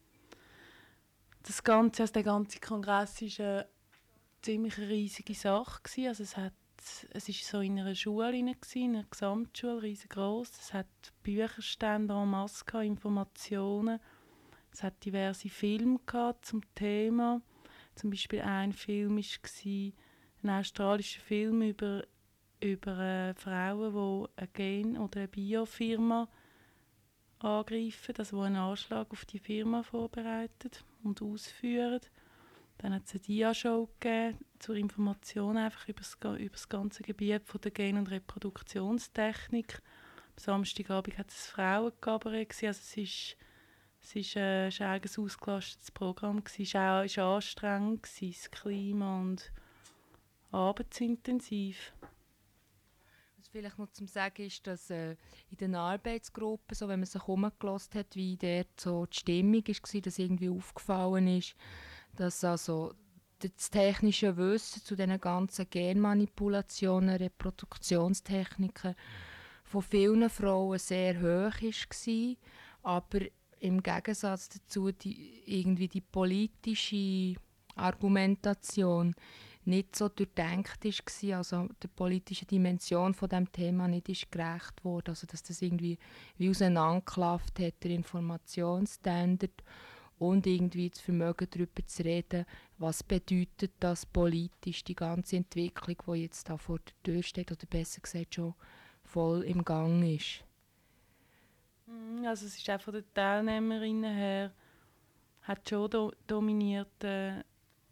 Das Ganze, also der ganze Kongress ist eine ziemlich riesige Sache gewesen. Also es hat, es ist so in einer Schule rein gewesen, in einer Gesamtschule, riesengroß. Es hat Bücherstände en masse, Informationen. Es hat diverse Filme gehabt zum Thema. Zum Beispiel ein Film war ein australischer Film über, über äh, Frauen, die eine Gen- oder eine Biofirma angreifen, also die einen Anschlag auf die Firma vorbereiten und ausführen. Dann hat es eine Dia-Show gegeben zur Information einfach über das, über das ganze Gebiet von der Gen- und Reproduktionstechnik. Am Samstagabend hat es ein Frauenkabarett gewesen. Also es ist, es ist, äh, es ist ein eigenes ausgelastetes Programm gewesen. Es war auch, auch anstrengend gewesen, das Klima und arbeitsintensiv. Was vielleicht noch zu sagen ist, dass äh, in den Arbeitsgruppen, so, wenn man sich herumgelassen hat, wie dort so die Stimmung war, dass irgendwie aufgefallen ist, dass also das technische Wissen zu diesen ganzen Genmanipulationen, Reproduktionstechniken von vielen Frauen sehr hoch war, aber im Gegensatz dazu die, irgendwie die politische Argumentation nicht so durchdenkt war, also der politischen Dimension von dem Thema nicht ist gerecht wurde, also dass das irgendwie wie auseinandergeklafft hat, der Informationsstandard und irgendwie das Vermögen darüber zu reden, was bedeutet das politisch, die ganze Entwicklung, die jetzt da vor der Tür steht, oder besser gesagt schon voll im Gang ist. Also es ist auch von den Teilnehmerinnen her, hat schon do, dominiert äh,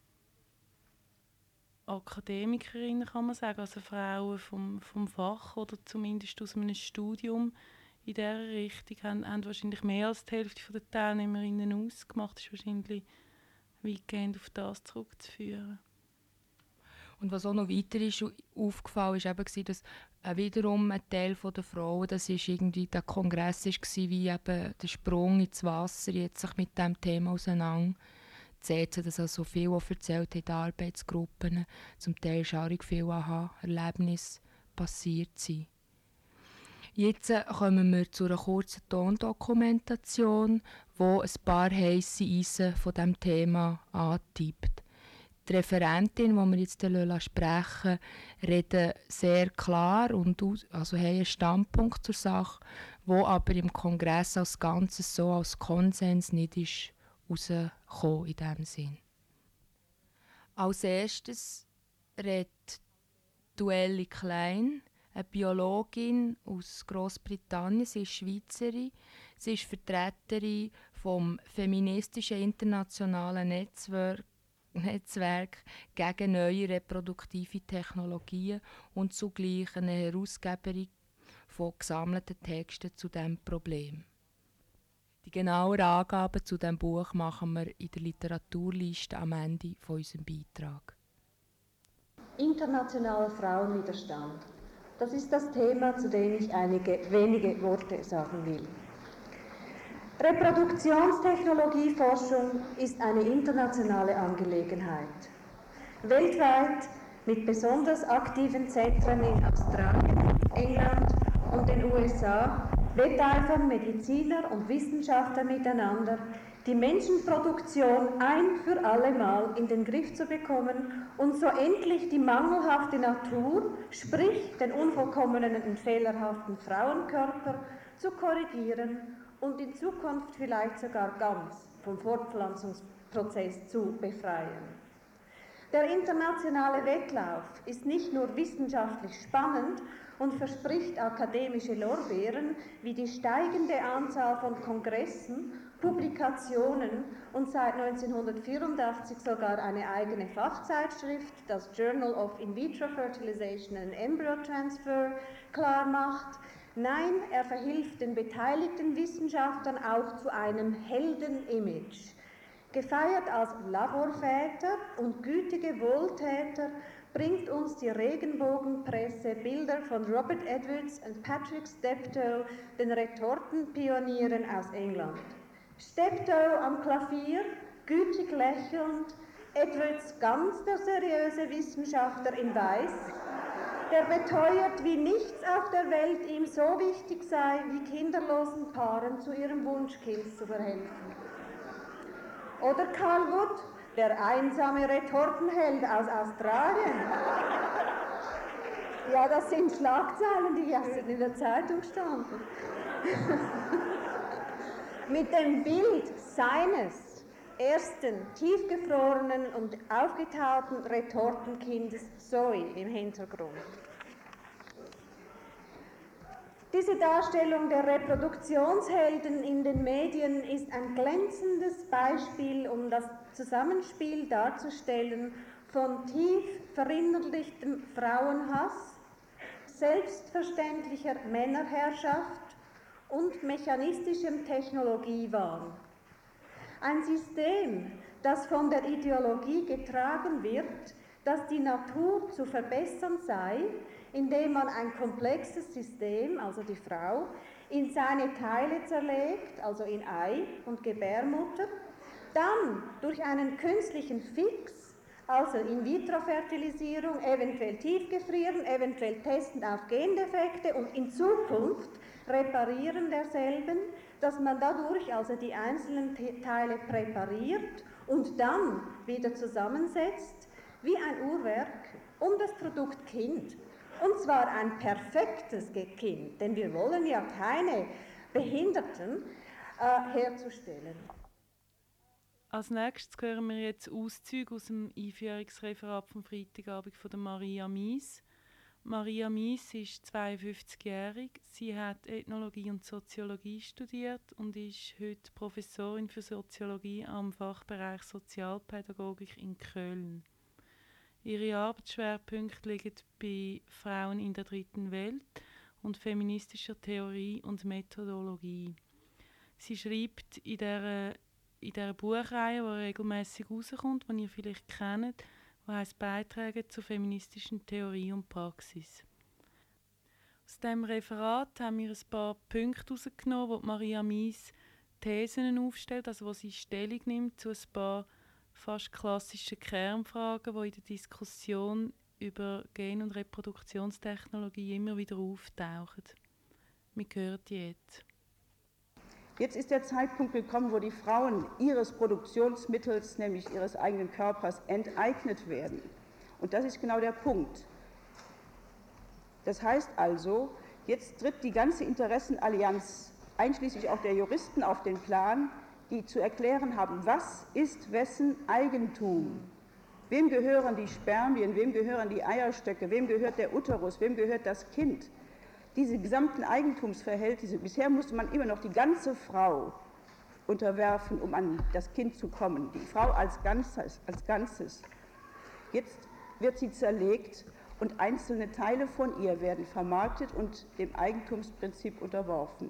Akademikerinnen, kann man sagen, also Frauen vom, vom Fach oder zumindest aus einem Studium in dieser Richtung, haben, haben wahrscheinlich mehr als die Hälfte der Teilnehmerinnen ausgemacht. Das ist wahrscheinlich weitgehend auf das zurückzuführen. Und was auch noch weiter ist aufgefallen ist, eben, dass äh, wiederum ein Teil der Frauen, das ist irgendwie, der Kongress war wie eben der Sprung ins Wasser, jetzt sich mit diesem Thema auseinanderzusetzen, dass also viel auch erzählt hat, Arbeitsgruppen, zum Teil schaurig viel Aha-Erlebnisse passiert sind. Jetzt äh, kommen wir zu einer kurzen Tondokumentation, wo ein paar heisse Eisen von diesem Thema antippt. Die Referentin, die wir jetzt sprechen, redet sehr klar und aus, also haben einen Standpunkt zur Sache, wo aber im Kongress als Ganzes so als Konsens nicht ist rausgekommen in diesem Sinn. Als erstes redet Duelli Klein, eine Biologin aus Grossbritannien, sie ist Schweizerin, sie ist Vertreterin vom feministischen internationalen Netzwerk Netzwerk gegen neue reproduktive Technologien und zugleich eine Herausgeberin von gesammelten Texten zu diesem Problem. Die genaueren Angaben zu diesem Buch machen wir in der Literaturliste am Ende von unserem Beitrag. Internationaler Frauenwiderstand. Das ist das Thema, zu dem ich einige wenige Worte sagen will. Reproduktionstechnologieforschung ist eine internationale Angelegenheit. Weltweit mit besonders aktiven Zentren in Australien, England und den U S A wetteifern Mediziner und Wissenschaftler miteinander, die Menschenproduktion ein für alle Mal in den Griff zu bekommen und so endlich die mangelhafte Natur, sprich den unvollkommenen und fehlerhaften Frauenkörper, zu korrigieren und in Zukunft vielleicht sogar ganz vom Fortpflanzungsprozess zu befreien. Der internationale Wettlauf ist nicht nur wissenschaftlich spannend und verspricht akademische Lorbeeren wie die steigende Anzahl von Kongressen, Publikationen und seit neunzehnhundertvierundachtzig sogar eine eigene Fachzeitschrift, das Journal of In Vitro Fertilization and Embryo Transfer, klar macht. Nein, er verhilft den beteiligten Wissenschaftlern auch zu einem Heldenimage. Gefeiert als Laborväter und gütige Wohltäter bringt uns die Regenbogenpresse Bilder von Robert Edwards und Patrick Steptoe, den Retortenpionieren aus England. Steptoe am Klavier, gütig lächelnd, Edwards ganz der seriöse Wissenschaftler in Weiß, der beteuert, wie nichts auf der Welt ihm so wichtig sei, wie kinderlosen Paaren zu ihrem Wunschkind zu verhelfen. Oder Carl Wood, der einsame Retortenheld aus Australien. Ja, das sind Schlagzeilen, die in der Zeitung standen. Mit dem Bild seines ersten tiefgefrorenen und aufgetauten Retortenkindes Zoe im Hintergrund. Diese Darstellung der Reproduktionshelden in den Medien ist ein glänzendes Beispiel, um das Zusammenspiel darzustellen von tief verinnerlichtem Frauenhass, selbstverständlicher Männerherrschaft und mechanistischem Technologiewahn. Ein System, das von der Ideologie getragen wird, dass die Natur zu verbessern sei, indem man ein komplexes System, also die Frau, in seine Teile zerlegt, also in Ei und Gebärmutter, dann durch einen künstlichen Fix, also In-vitro-Fertilisierung, eventuell tiefgefrieren, eventuell testen auf Gendefekte und in Zukunft reparieren derselben, dass man dadurch also die einzelnen Teile präpariert und dann wieder zusammensetzt, wie ein Uhrwerk, um das Produkt Kind. Und zwar ein perfektes Kind, denn wir wollen ja keine Behinderten äh, herzustellen. Als nächstes hören wir jetzt Auszüge aus dem Einführungsreferat vom Freitagabend von der Maria Mies. Maria Mies ist zweiundfünfzigjährig. Sie hat Ethnologie und Soziologie studiert und ist heute Professorin für Soziologie am Fachbereich Sozialpädagogik in Köln. Ihre Arbeitsschwerpunkte liegen bei Frauen in der dritten Welt und feministischer Theorie und Methodologie. Sie schreibt in dieser, in dieser Buchreihe, die regelmäßig rauskommt, die ihr vielleicht kennt, die heisst «Beiträge zur feministischen Theorie und Praxis». Aus diesem Referat haben wir ein paar Punkte herausgenommen, wo Maria Mies Thesen aufstellt, also wo sie Stellung nimmt zu ein paar fast klassischen Kernfragen, die in der Diskussion über Gen- und Reproduktionstechnologie immer wieder auftauchen. Wir hören die jetzt. Jetzt ist der Zeitpunkt gekommen, wo die Frauen ihres Produktionsmittels, nämlich ihres eigenen Körpers, enteignet werden. Und das ist genau der Punkt. Das heißt also, jetzt tritt die ganze Interessenallianz, einschließlich auch der Juristen, auf den Plan, die zu erklären haben, was ist wessen Eigentum? Wem gehören die Spermien, wem gehören die Eierstöcke, wem gehört der Uterus, wem gehört das Kind? Diese gesamten Eigentumsverhältnisse, bisher musste man immer noch die ganze Frau unterwerfen, um an das Kind zu kommen, die Frau als Ganzes. Als Ganzes. Jetzt wird sie zerlegt und einzelne Teile von ihr werden vermarktet und dem Eigentumsprinzip unterworfen.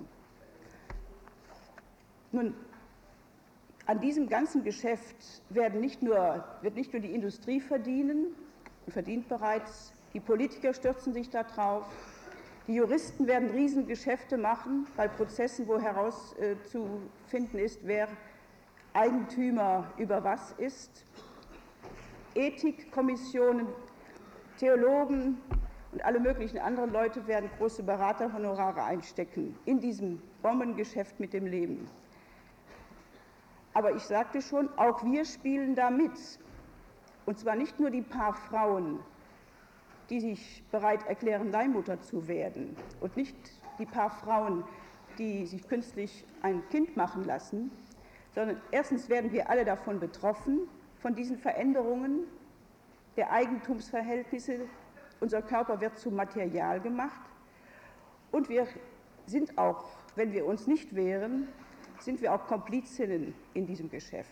Nun, an diesem ganzen Geschäft werden nicht nur, wird nicht nur die Industrie verdienen, verdient bereits, die Politiker stürzen sich da drauf, die Juristen werden Riesengeschäfte machen bei Prozessen, wo herauszufinden ist, wer Eigentümer über was ist. Ethikkommissionen, Theologen und alle möglichen anderen Leute werden große Beraterhonorare einstecken in diesem Bombengeschäft mit dem Leben. Aber ich sagte schon, auch wir spielen da mit. Und zwar nicht nur die paar Frauen, die sich bereit erklären, Leihmutter zu werden, und nicht die paar Frauen, die sich künstlich ein Kind machen lassen, sondern erstens werden wir alle davon betroffen, von diesen Veränderungen der Eigentumsverhältnisse. Unser Körper wird zu Material gemacht und wir sind auch, wenn wir uns nicht wehren, sind wir auch Komplizinnen in diesem Geschäft.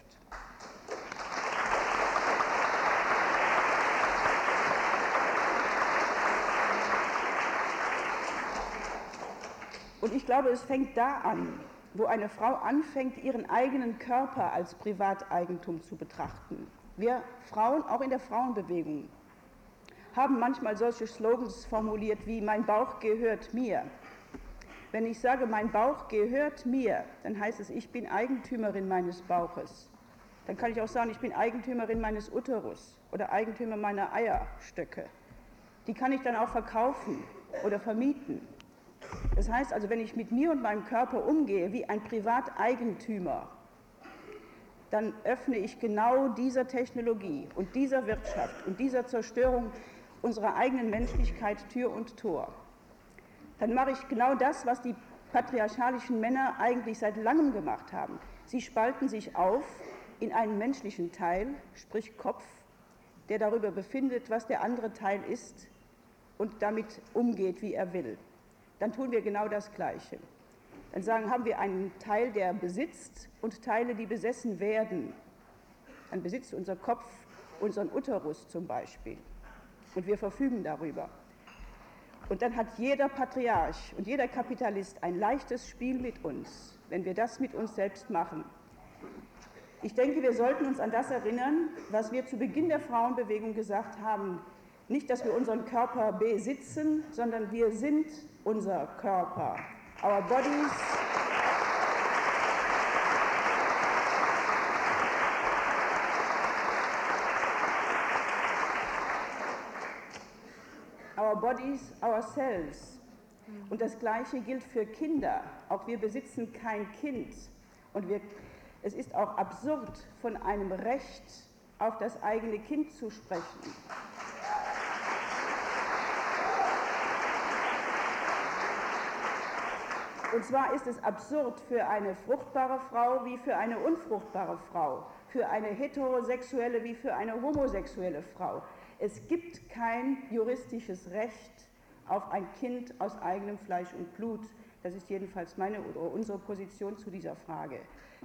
Und ich glaube, es fängt da an, wo eine Frau anfängt, ihren eigenen Körper als Privateigentum zu betrachten. Wir Frauen, auch in der Frauenbewegung, haben manchmal solche Slogans formuliert wie „Mein Bauch gehört mir“. Wenn ich sage, mein Bauch gehört mir, dann heißt es, ich bin Eigentümerin meines Bauches. Dann kann ich auch sagen, ich bin Eigentümerin meines Uterus oder Eigentümer meiner Eierstöcke. Die kann ich dann auch verkaufen oder vermieten. Das heißt also, wenn ich mit mir und meinem Körper umgehe wie ein Privateigentümer, dann öffne ich genau dieser Technologie und dieser Wirtschaft und dieser Zerstörung unserer eigenen Menschlichkeit Tür und Tor. Dann mache ich genau das, was die patriarchalischen Männer eigentlich seit langem gemacht haben. Sie spalten sich auf in einen menschlichen Teil, sprich Kopf, der darüber befindet, was der andere Teil ist und damit umgeht, wie er will. Dann tun wir genau das Gleiche. Dann sagen, haben wir einen Teil, der besitzt und Teile, die besessen werden. Dann besitzt unser Kopf unseren Uterus zum Beispiel und wir verfügen darüber. Und dann hat jeder Patriarch und jeder Kapitalist ein leichtes Spiel mit uns, wenn wir das mit uns selbst machen. Ich denke, wir sollten uns an das erinnern, was wir zu Beginn der Frauenbewegung gesagt haben. Nicht, dass wir unseren Körper besitzen, sondern wir sind unser Körper. Our bodies. Our bodies, ourselves. Und das Gleiche gilt für Kinder. Auch wir besitzen kein Kind. Und wir, es ist auch absurd, von einem Recht auf das eigene Kind zu sprechen. Und zwar ist es absurd für eine fruchtbare Frau wie für eine unfruchtbare Frau. für eine heterosexuelle wie für eine homosexuelle Frau. Es gibt kein juristisches Recht auf ein Kind aus eigenem Fleisch und Blut. Das ist jedenfalls meine oder unsere Position zu dieser Frage.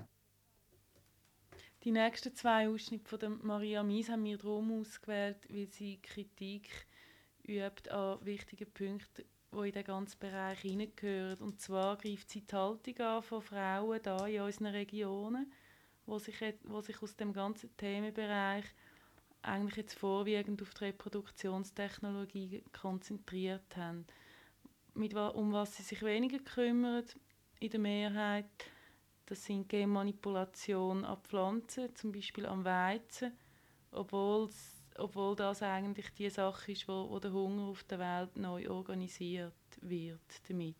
Die nächsten zwei Ausschnitte von der Maria Mies haben wir darum ausgewählt, weil sie Kritik übt an wichtigen Punkten, die in diesen ganzen Bereich hineingehören. Und zwar greift sie die Haltung an von Frauen hier in unseren Regionen, die sich, die sich aus dem ganzen Themenbereich eigentlich jetzt vorwiegend auf die Reproduktionstechnologie konzentriert haben. Mit, um was sie sich weniger kümmern, in der Mehrheit, das sind Genmanipulation an Pflanzen, zum Beispiel am Weizen, obwohl das eigentlich die Sache ist, wo, wo der Hunger auf der Welt neu organisiert wird damit.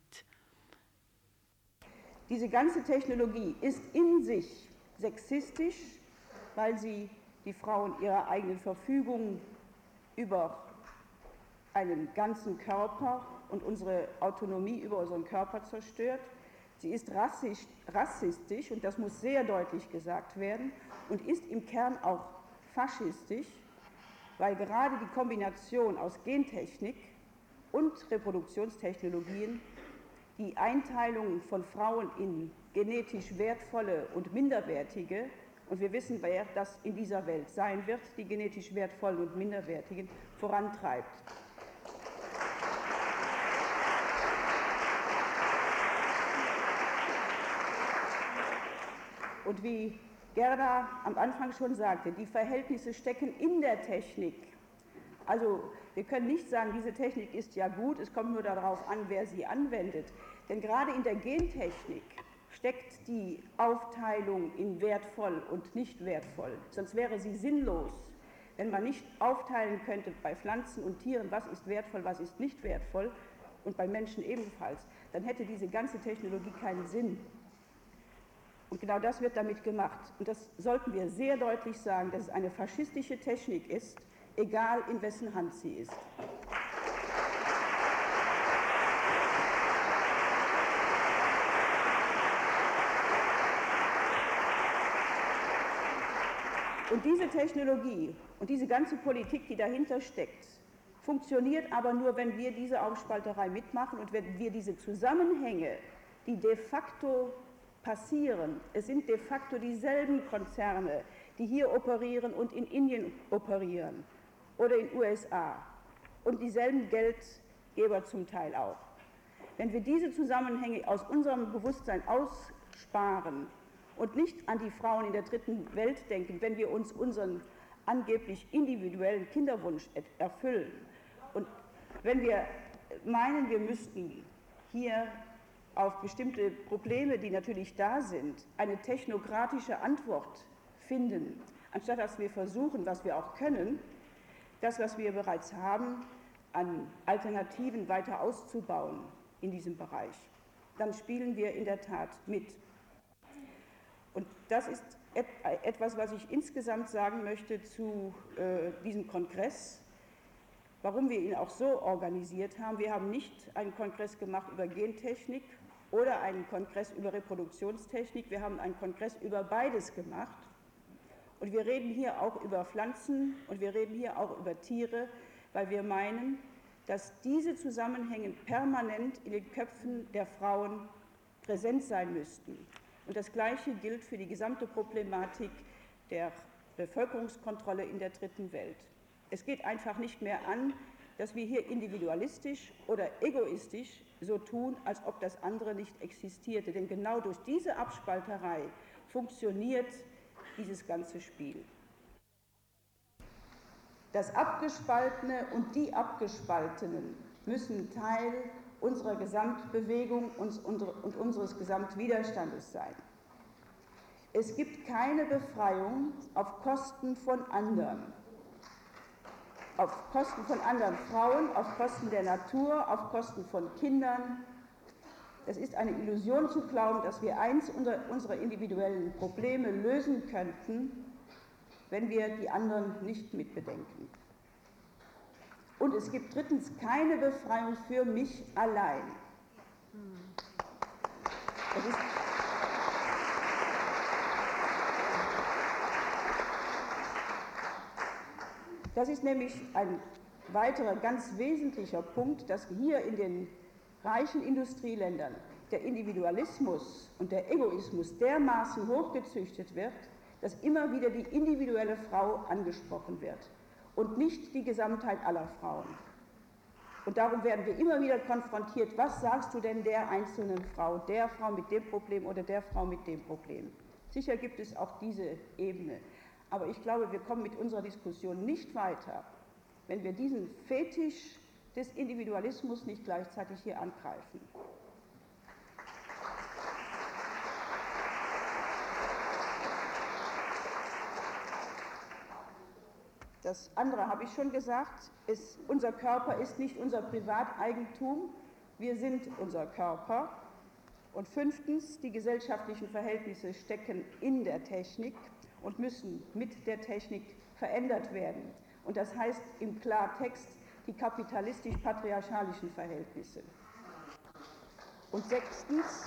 Diese ganze Technologie ist in sich sexistisch, weil sie die Frauen ihrer eigenen Verfügung über einen ganzen Körper und unsere Autonomie über unseren Körper zerstört. Sie ist rassisch, rassistisch, und das muss sehr deutlich gesagt werden, und ist im Kern auch faschistisch, weil gerade die Kombination aus Gentechnik und Reproduktionstechnologien die Einteilung von Frauen in genetisch wertvolle und minderwertige, und wir wissen, wer das in dieser Welt sein wird, die genetisch wertvollen und minderwertigen, vorantreibt. Und wie Gerda am Anfang schon sagte, die Verhältnisse stecken in der Technik. Also wir können nicht sagen, diese Technik ist ja gut, es kommt nur darauf an, wer sie anwendet. Denn gerade in der Gentechnik steckt die Aufteilung in wertvoll und nicht wertvoll. Sonst wäre sie sinnlos, wenn man nicht aufteilen könnte bei Pflanzen und Tieren, was ist wertvoll, was ist nicht wertvoll, und bei Menschen ebenfalls. Dann hätte diese ganze Technologie keinen Sinn. Und genau das wird damit gemacht. Und das sollten wir sehr deutlich sagen, dass es eine faschistische Technik ist, egal in wessen Hand sie ist. Und diese Technologie und diese ganze Politik, die dahinter steckt, funktioniert aber nur, wenn wir diese Aufspalterei mitmachen und wenn wir diese Zusammenhänge, die de facto passieren. Es sind de facto dieselben Konzerne, die hier operieren und in Indien operieren oder in den U S A und dieselben Geldgeber zum Teil auch. Wenn wir diese Zusammenhänge aus unserem Bewusstsein aussparen und nicht an die Frauen in der dritten Welt denken, wenn wir uns unseren angeblich individuellen Kinderwunsch erfüllen und wenn wir meinen, wir müssten hier auf bestimmte Probleme, die natürlich da sind, eine technokratische Antwort finden, anstatt dass wir versuchen, was wir auch können, das, was wir bereits haben, an Alternativen weiter auszubauen in diesem Bereich, dann spielen wir in der Tat mit. Und das ist et etwas, was ich insgesamt sagen möchte zu äh, diesem Kongress, warum wir ihn auch so organisiert haben. Wir haben nicht einen Kongress gemacht über Gentechnik oder einen Kongress über Reproduktionstechnik, wir haben einen Kongress über beides gemacht. Und wir reden hier auch über Pflanzen und wir reden hier auch über Tiere, weil wir meinen, dass diese Zusammenhänge permanent in den Köpfen der Frauen präsent sein müssten. Und das Gleiche gilt für die gesamte Problematik der Bevölkerungskontrolle in der dritten Welt. Es geht einfach nicht mehr an, dass wir hier individualistisch oder egoistisch so tun, als ob das andere nicht existierte. Denn genau durch diese Abspalterei funktioniert dieses ganze Spiel. Das Abgespaltene und die Abgespaltenen müssen Teil unserer Gesamtbewegung und unseres Gesamtwiderstandes sein. Es gibt keine Befreiung auf Kosten von anderen. Auf Kosten von anderen Frauen, auf Kosten der Natur, auf Kosten von Kindern. Es ist eine Illusion zu glauben, dass wir eins unserer individuellen Probleme lösen könnten, wenn wir die anderen nicht mitbedenken. Und es gibt drittens keine Befreiung für mich allein. Es ist Das ist nämlich ein weiterer ganz wesentlicher Punkt, dass hier in den reichen Industrieländern der Individualismus und der Egoismus dermaßen hochgezüchtet wird, dass immer wieder die individuelle Frau angesprochen wird und nicht die Gesamtheit aller Frauen. Und darum werden wir immer wieder konfrontiert, was sagst du denn der einzelnen Frau, der Frau mit dem Problem oder der Frau mit dem Problem. Sicher gibt es auch diese Ebene, aber ich glaube, wir kommen mit unserer Diskussion nicht weiter, wenn wir diesen Fetisch des Individualismus nicht gleichzeitig hier angreifen. Das andere habe ich schon gesagt, ist, unser Körper ist nicht unser Privateigentum, wir sind unser Körper. Und fünftens, die gesellschaftlichen Verhältnisse stecken in der Technik und müssen mit der Technik verändert werden. Und das heißt im Klartext die kapitalistisch-patriarchalischen Verhältnisse. Und sechstens,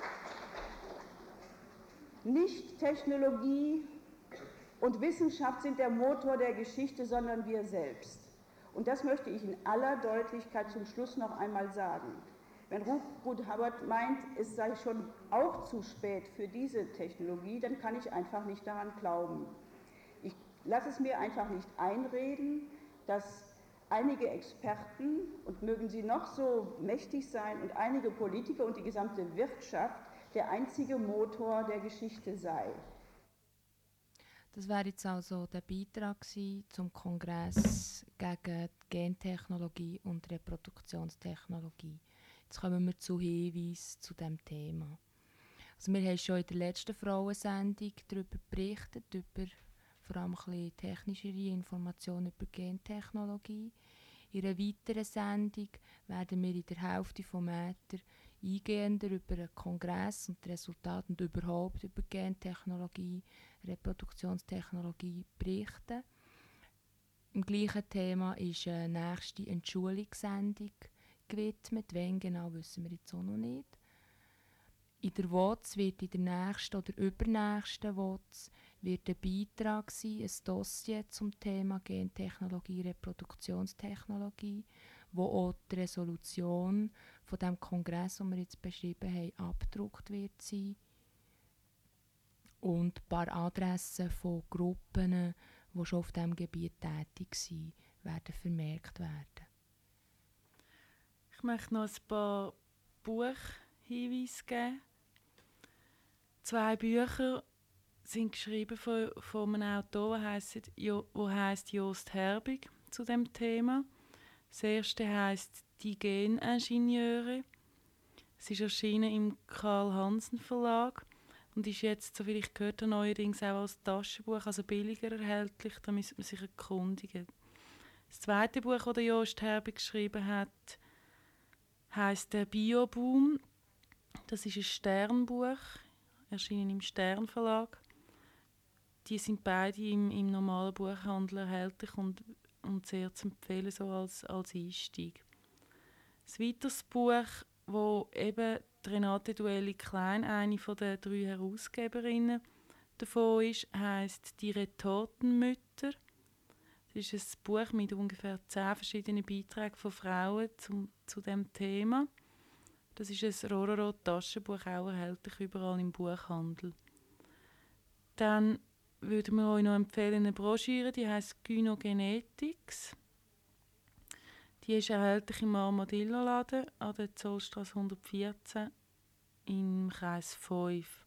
nicht Technologie und Wissenschaft sind der Motor der Geschichte, sondern wir selbst. Und das möchte ich in aller Deutlichkeit zum Schluss noch einmal sagen. Wenn Ruth Hubbard meint, es sei schon auch zu spät für diese Technologie, dann kann ich einfach nicht daran glauben. Ich lasse es mir einfach nicht einreden, dass einige Experten, und mögen sie noch so mächtig sein, und einige Politiker und die gesamte Wirtschaft der einzige Motor der Geschichte sei. Das wäre jetzt also der Beitrag gewesen zum Kongress gegen Gentechnologie und Reproduktionstechnologie. Jetzt kommen wir zu Hinweisen zu diesem Thema. Also wir haben schon in der letzten Frauensendung darüber berichtet, über vor allem ein bisschen technischere Informationen über Gentechnologie. In einer weiteren Sendung werden wir in der Hälfte vom Meter eingehender über den Kongress und die Resultate und überhaupt über Gentechnologie, Reproduktionstechnologie berichten. Im gleichen Thema ist eine nächste Entschulungssendung gewidmet. Wann genau, wissen wir jetzt auch noch nicht. In der W O Z wird in der nächsten oder übernächsten W O Z wird ein Beitrag sein, ein Dossier zum Thema Gentechnologie, Reproduktionstechnologie, wo auch die Resolution von dem Kongress, den wir jetzt beschrieben haben, abgedruckt wird sein. Und ein paar Adressen von Gruppen, die schon auf diesem Gebiet tätig sind, werden vermerkt werden. Ich möchte noch ein paar Buchhinweise geben. Zwei Bücher sind geschrieben von, von einem Autor, der heisst, jo, heisst Jost Herbig, zu dem Thema. Das erste heisst «Die Geningenieure». Es ist erschienen im Karl Hansen Verlag und ist jetzt, soviel ich gehört habe, neuerdings auch als Taschenbuch, also billiger erhältlich. Da müsste man sich erkundigen. Das zweite Buch, das Jost Herbig geschrieben hat, heisst «Der Bioboom». Das ist ein Sternbuch, erschienen im Stern Verlag. Die sind beide im, im normalen Buchhandel erhältlich und, und sehr zu empfehlen, so als, als Einstieg. Das weiteres Buch, wo eben Renate Duelli-Klein, eine der drei Herausgeberinnen davon ist, heisst «Die Retortenmütter». Das ist ein Buch mit ungefähr zehn verschiedenen Beiträgen von Frauen zum, zu diesem Thema. Das ist ein Rororo-Taschenbuch, auch erhältlich überall im Buchhandel. Dann würden wir euch noch empfehlen eine Broschüre, die heisst «Gynogenetics». Die ist erhältlich im Armadillo-Laden an der Zollstrasse hundertvierzehn im Kreis fünf.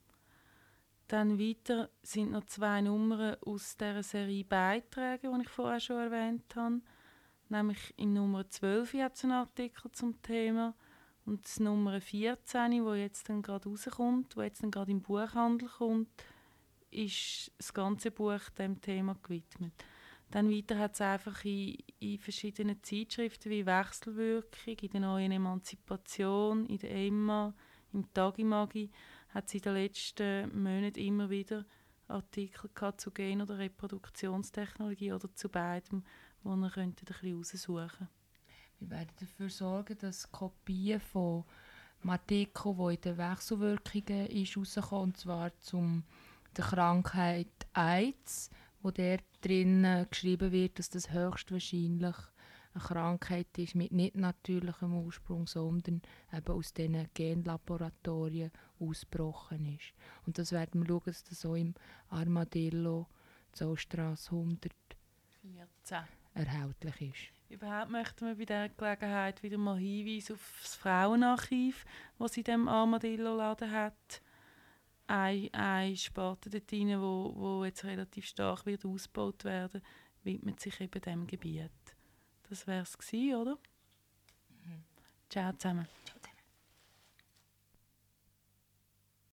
Dann weiter sind noch zwei Nummern aus dieser Serie Beiträge, die ich vorher schon erwähnt habe. Nämlich in Nummer zwölf hat es einen Artikel zum Thema und das Nummer vierzehn, wo jetzt dann gerade rauskommt, wo jetzt dann gerade im Buchhandel kommt, ist das ganze Buch dem Thema gewidmet. Dann weiter hat es einfach in, in verschiedenen Zeitschriften wie Wechselwirkung, in der neuen Emanzipation, in der Emma, im Tagimagi, hat es in den letzten Monaten immer wieder Artikel gehabt zu Gen- oder Reproduktionstechnologie oder zu beidem, wo ihr ein bisschen raussuchen könnt. Wir werden dafür sorgen, dass Kopien von Artikeln, die in den Wechselwirkungen ist, rauskommen, und zwar zum der Krankheit AIDS, wo der drin äh, geschrieben wird, dass das höchstwahrscheinlich eine Krankheit ist mit nicht natürlichem Ursprung, sondern eben aus diesen Genlaboratorien ausgebrochen ist. Und das werden wir schauen, dass das so im Armadillo Zollstrasse hundertvierzehn erhältlich ist. Überhaupt möchten wir bei dieser Gelegenheit wieder mal hinweisen auf das Frauenarchiv, das sie in diesem Armadillo-Laden hat. Eine, eine Sparte dort rein, wo, wo jetzt relativ stark wird ausgebaut werden, widmet sich eben diesem Gebiet. Das wäre es gewesen, oder? Mhm. Ciao zusammen.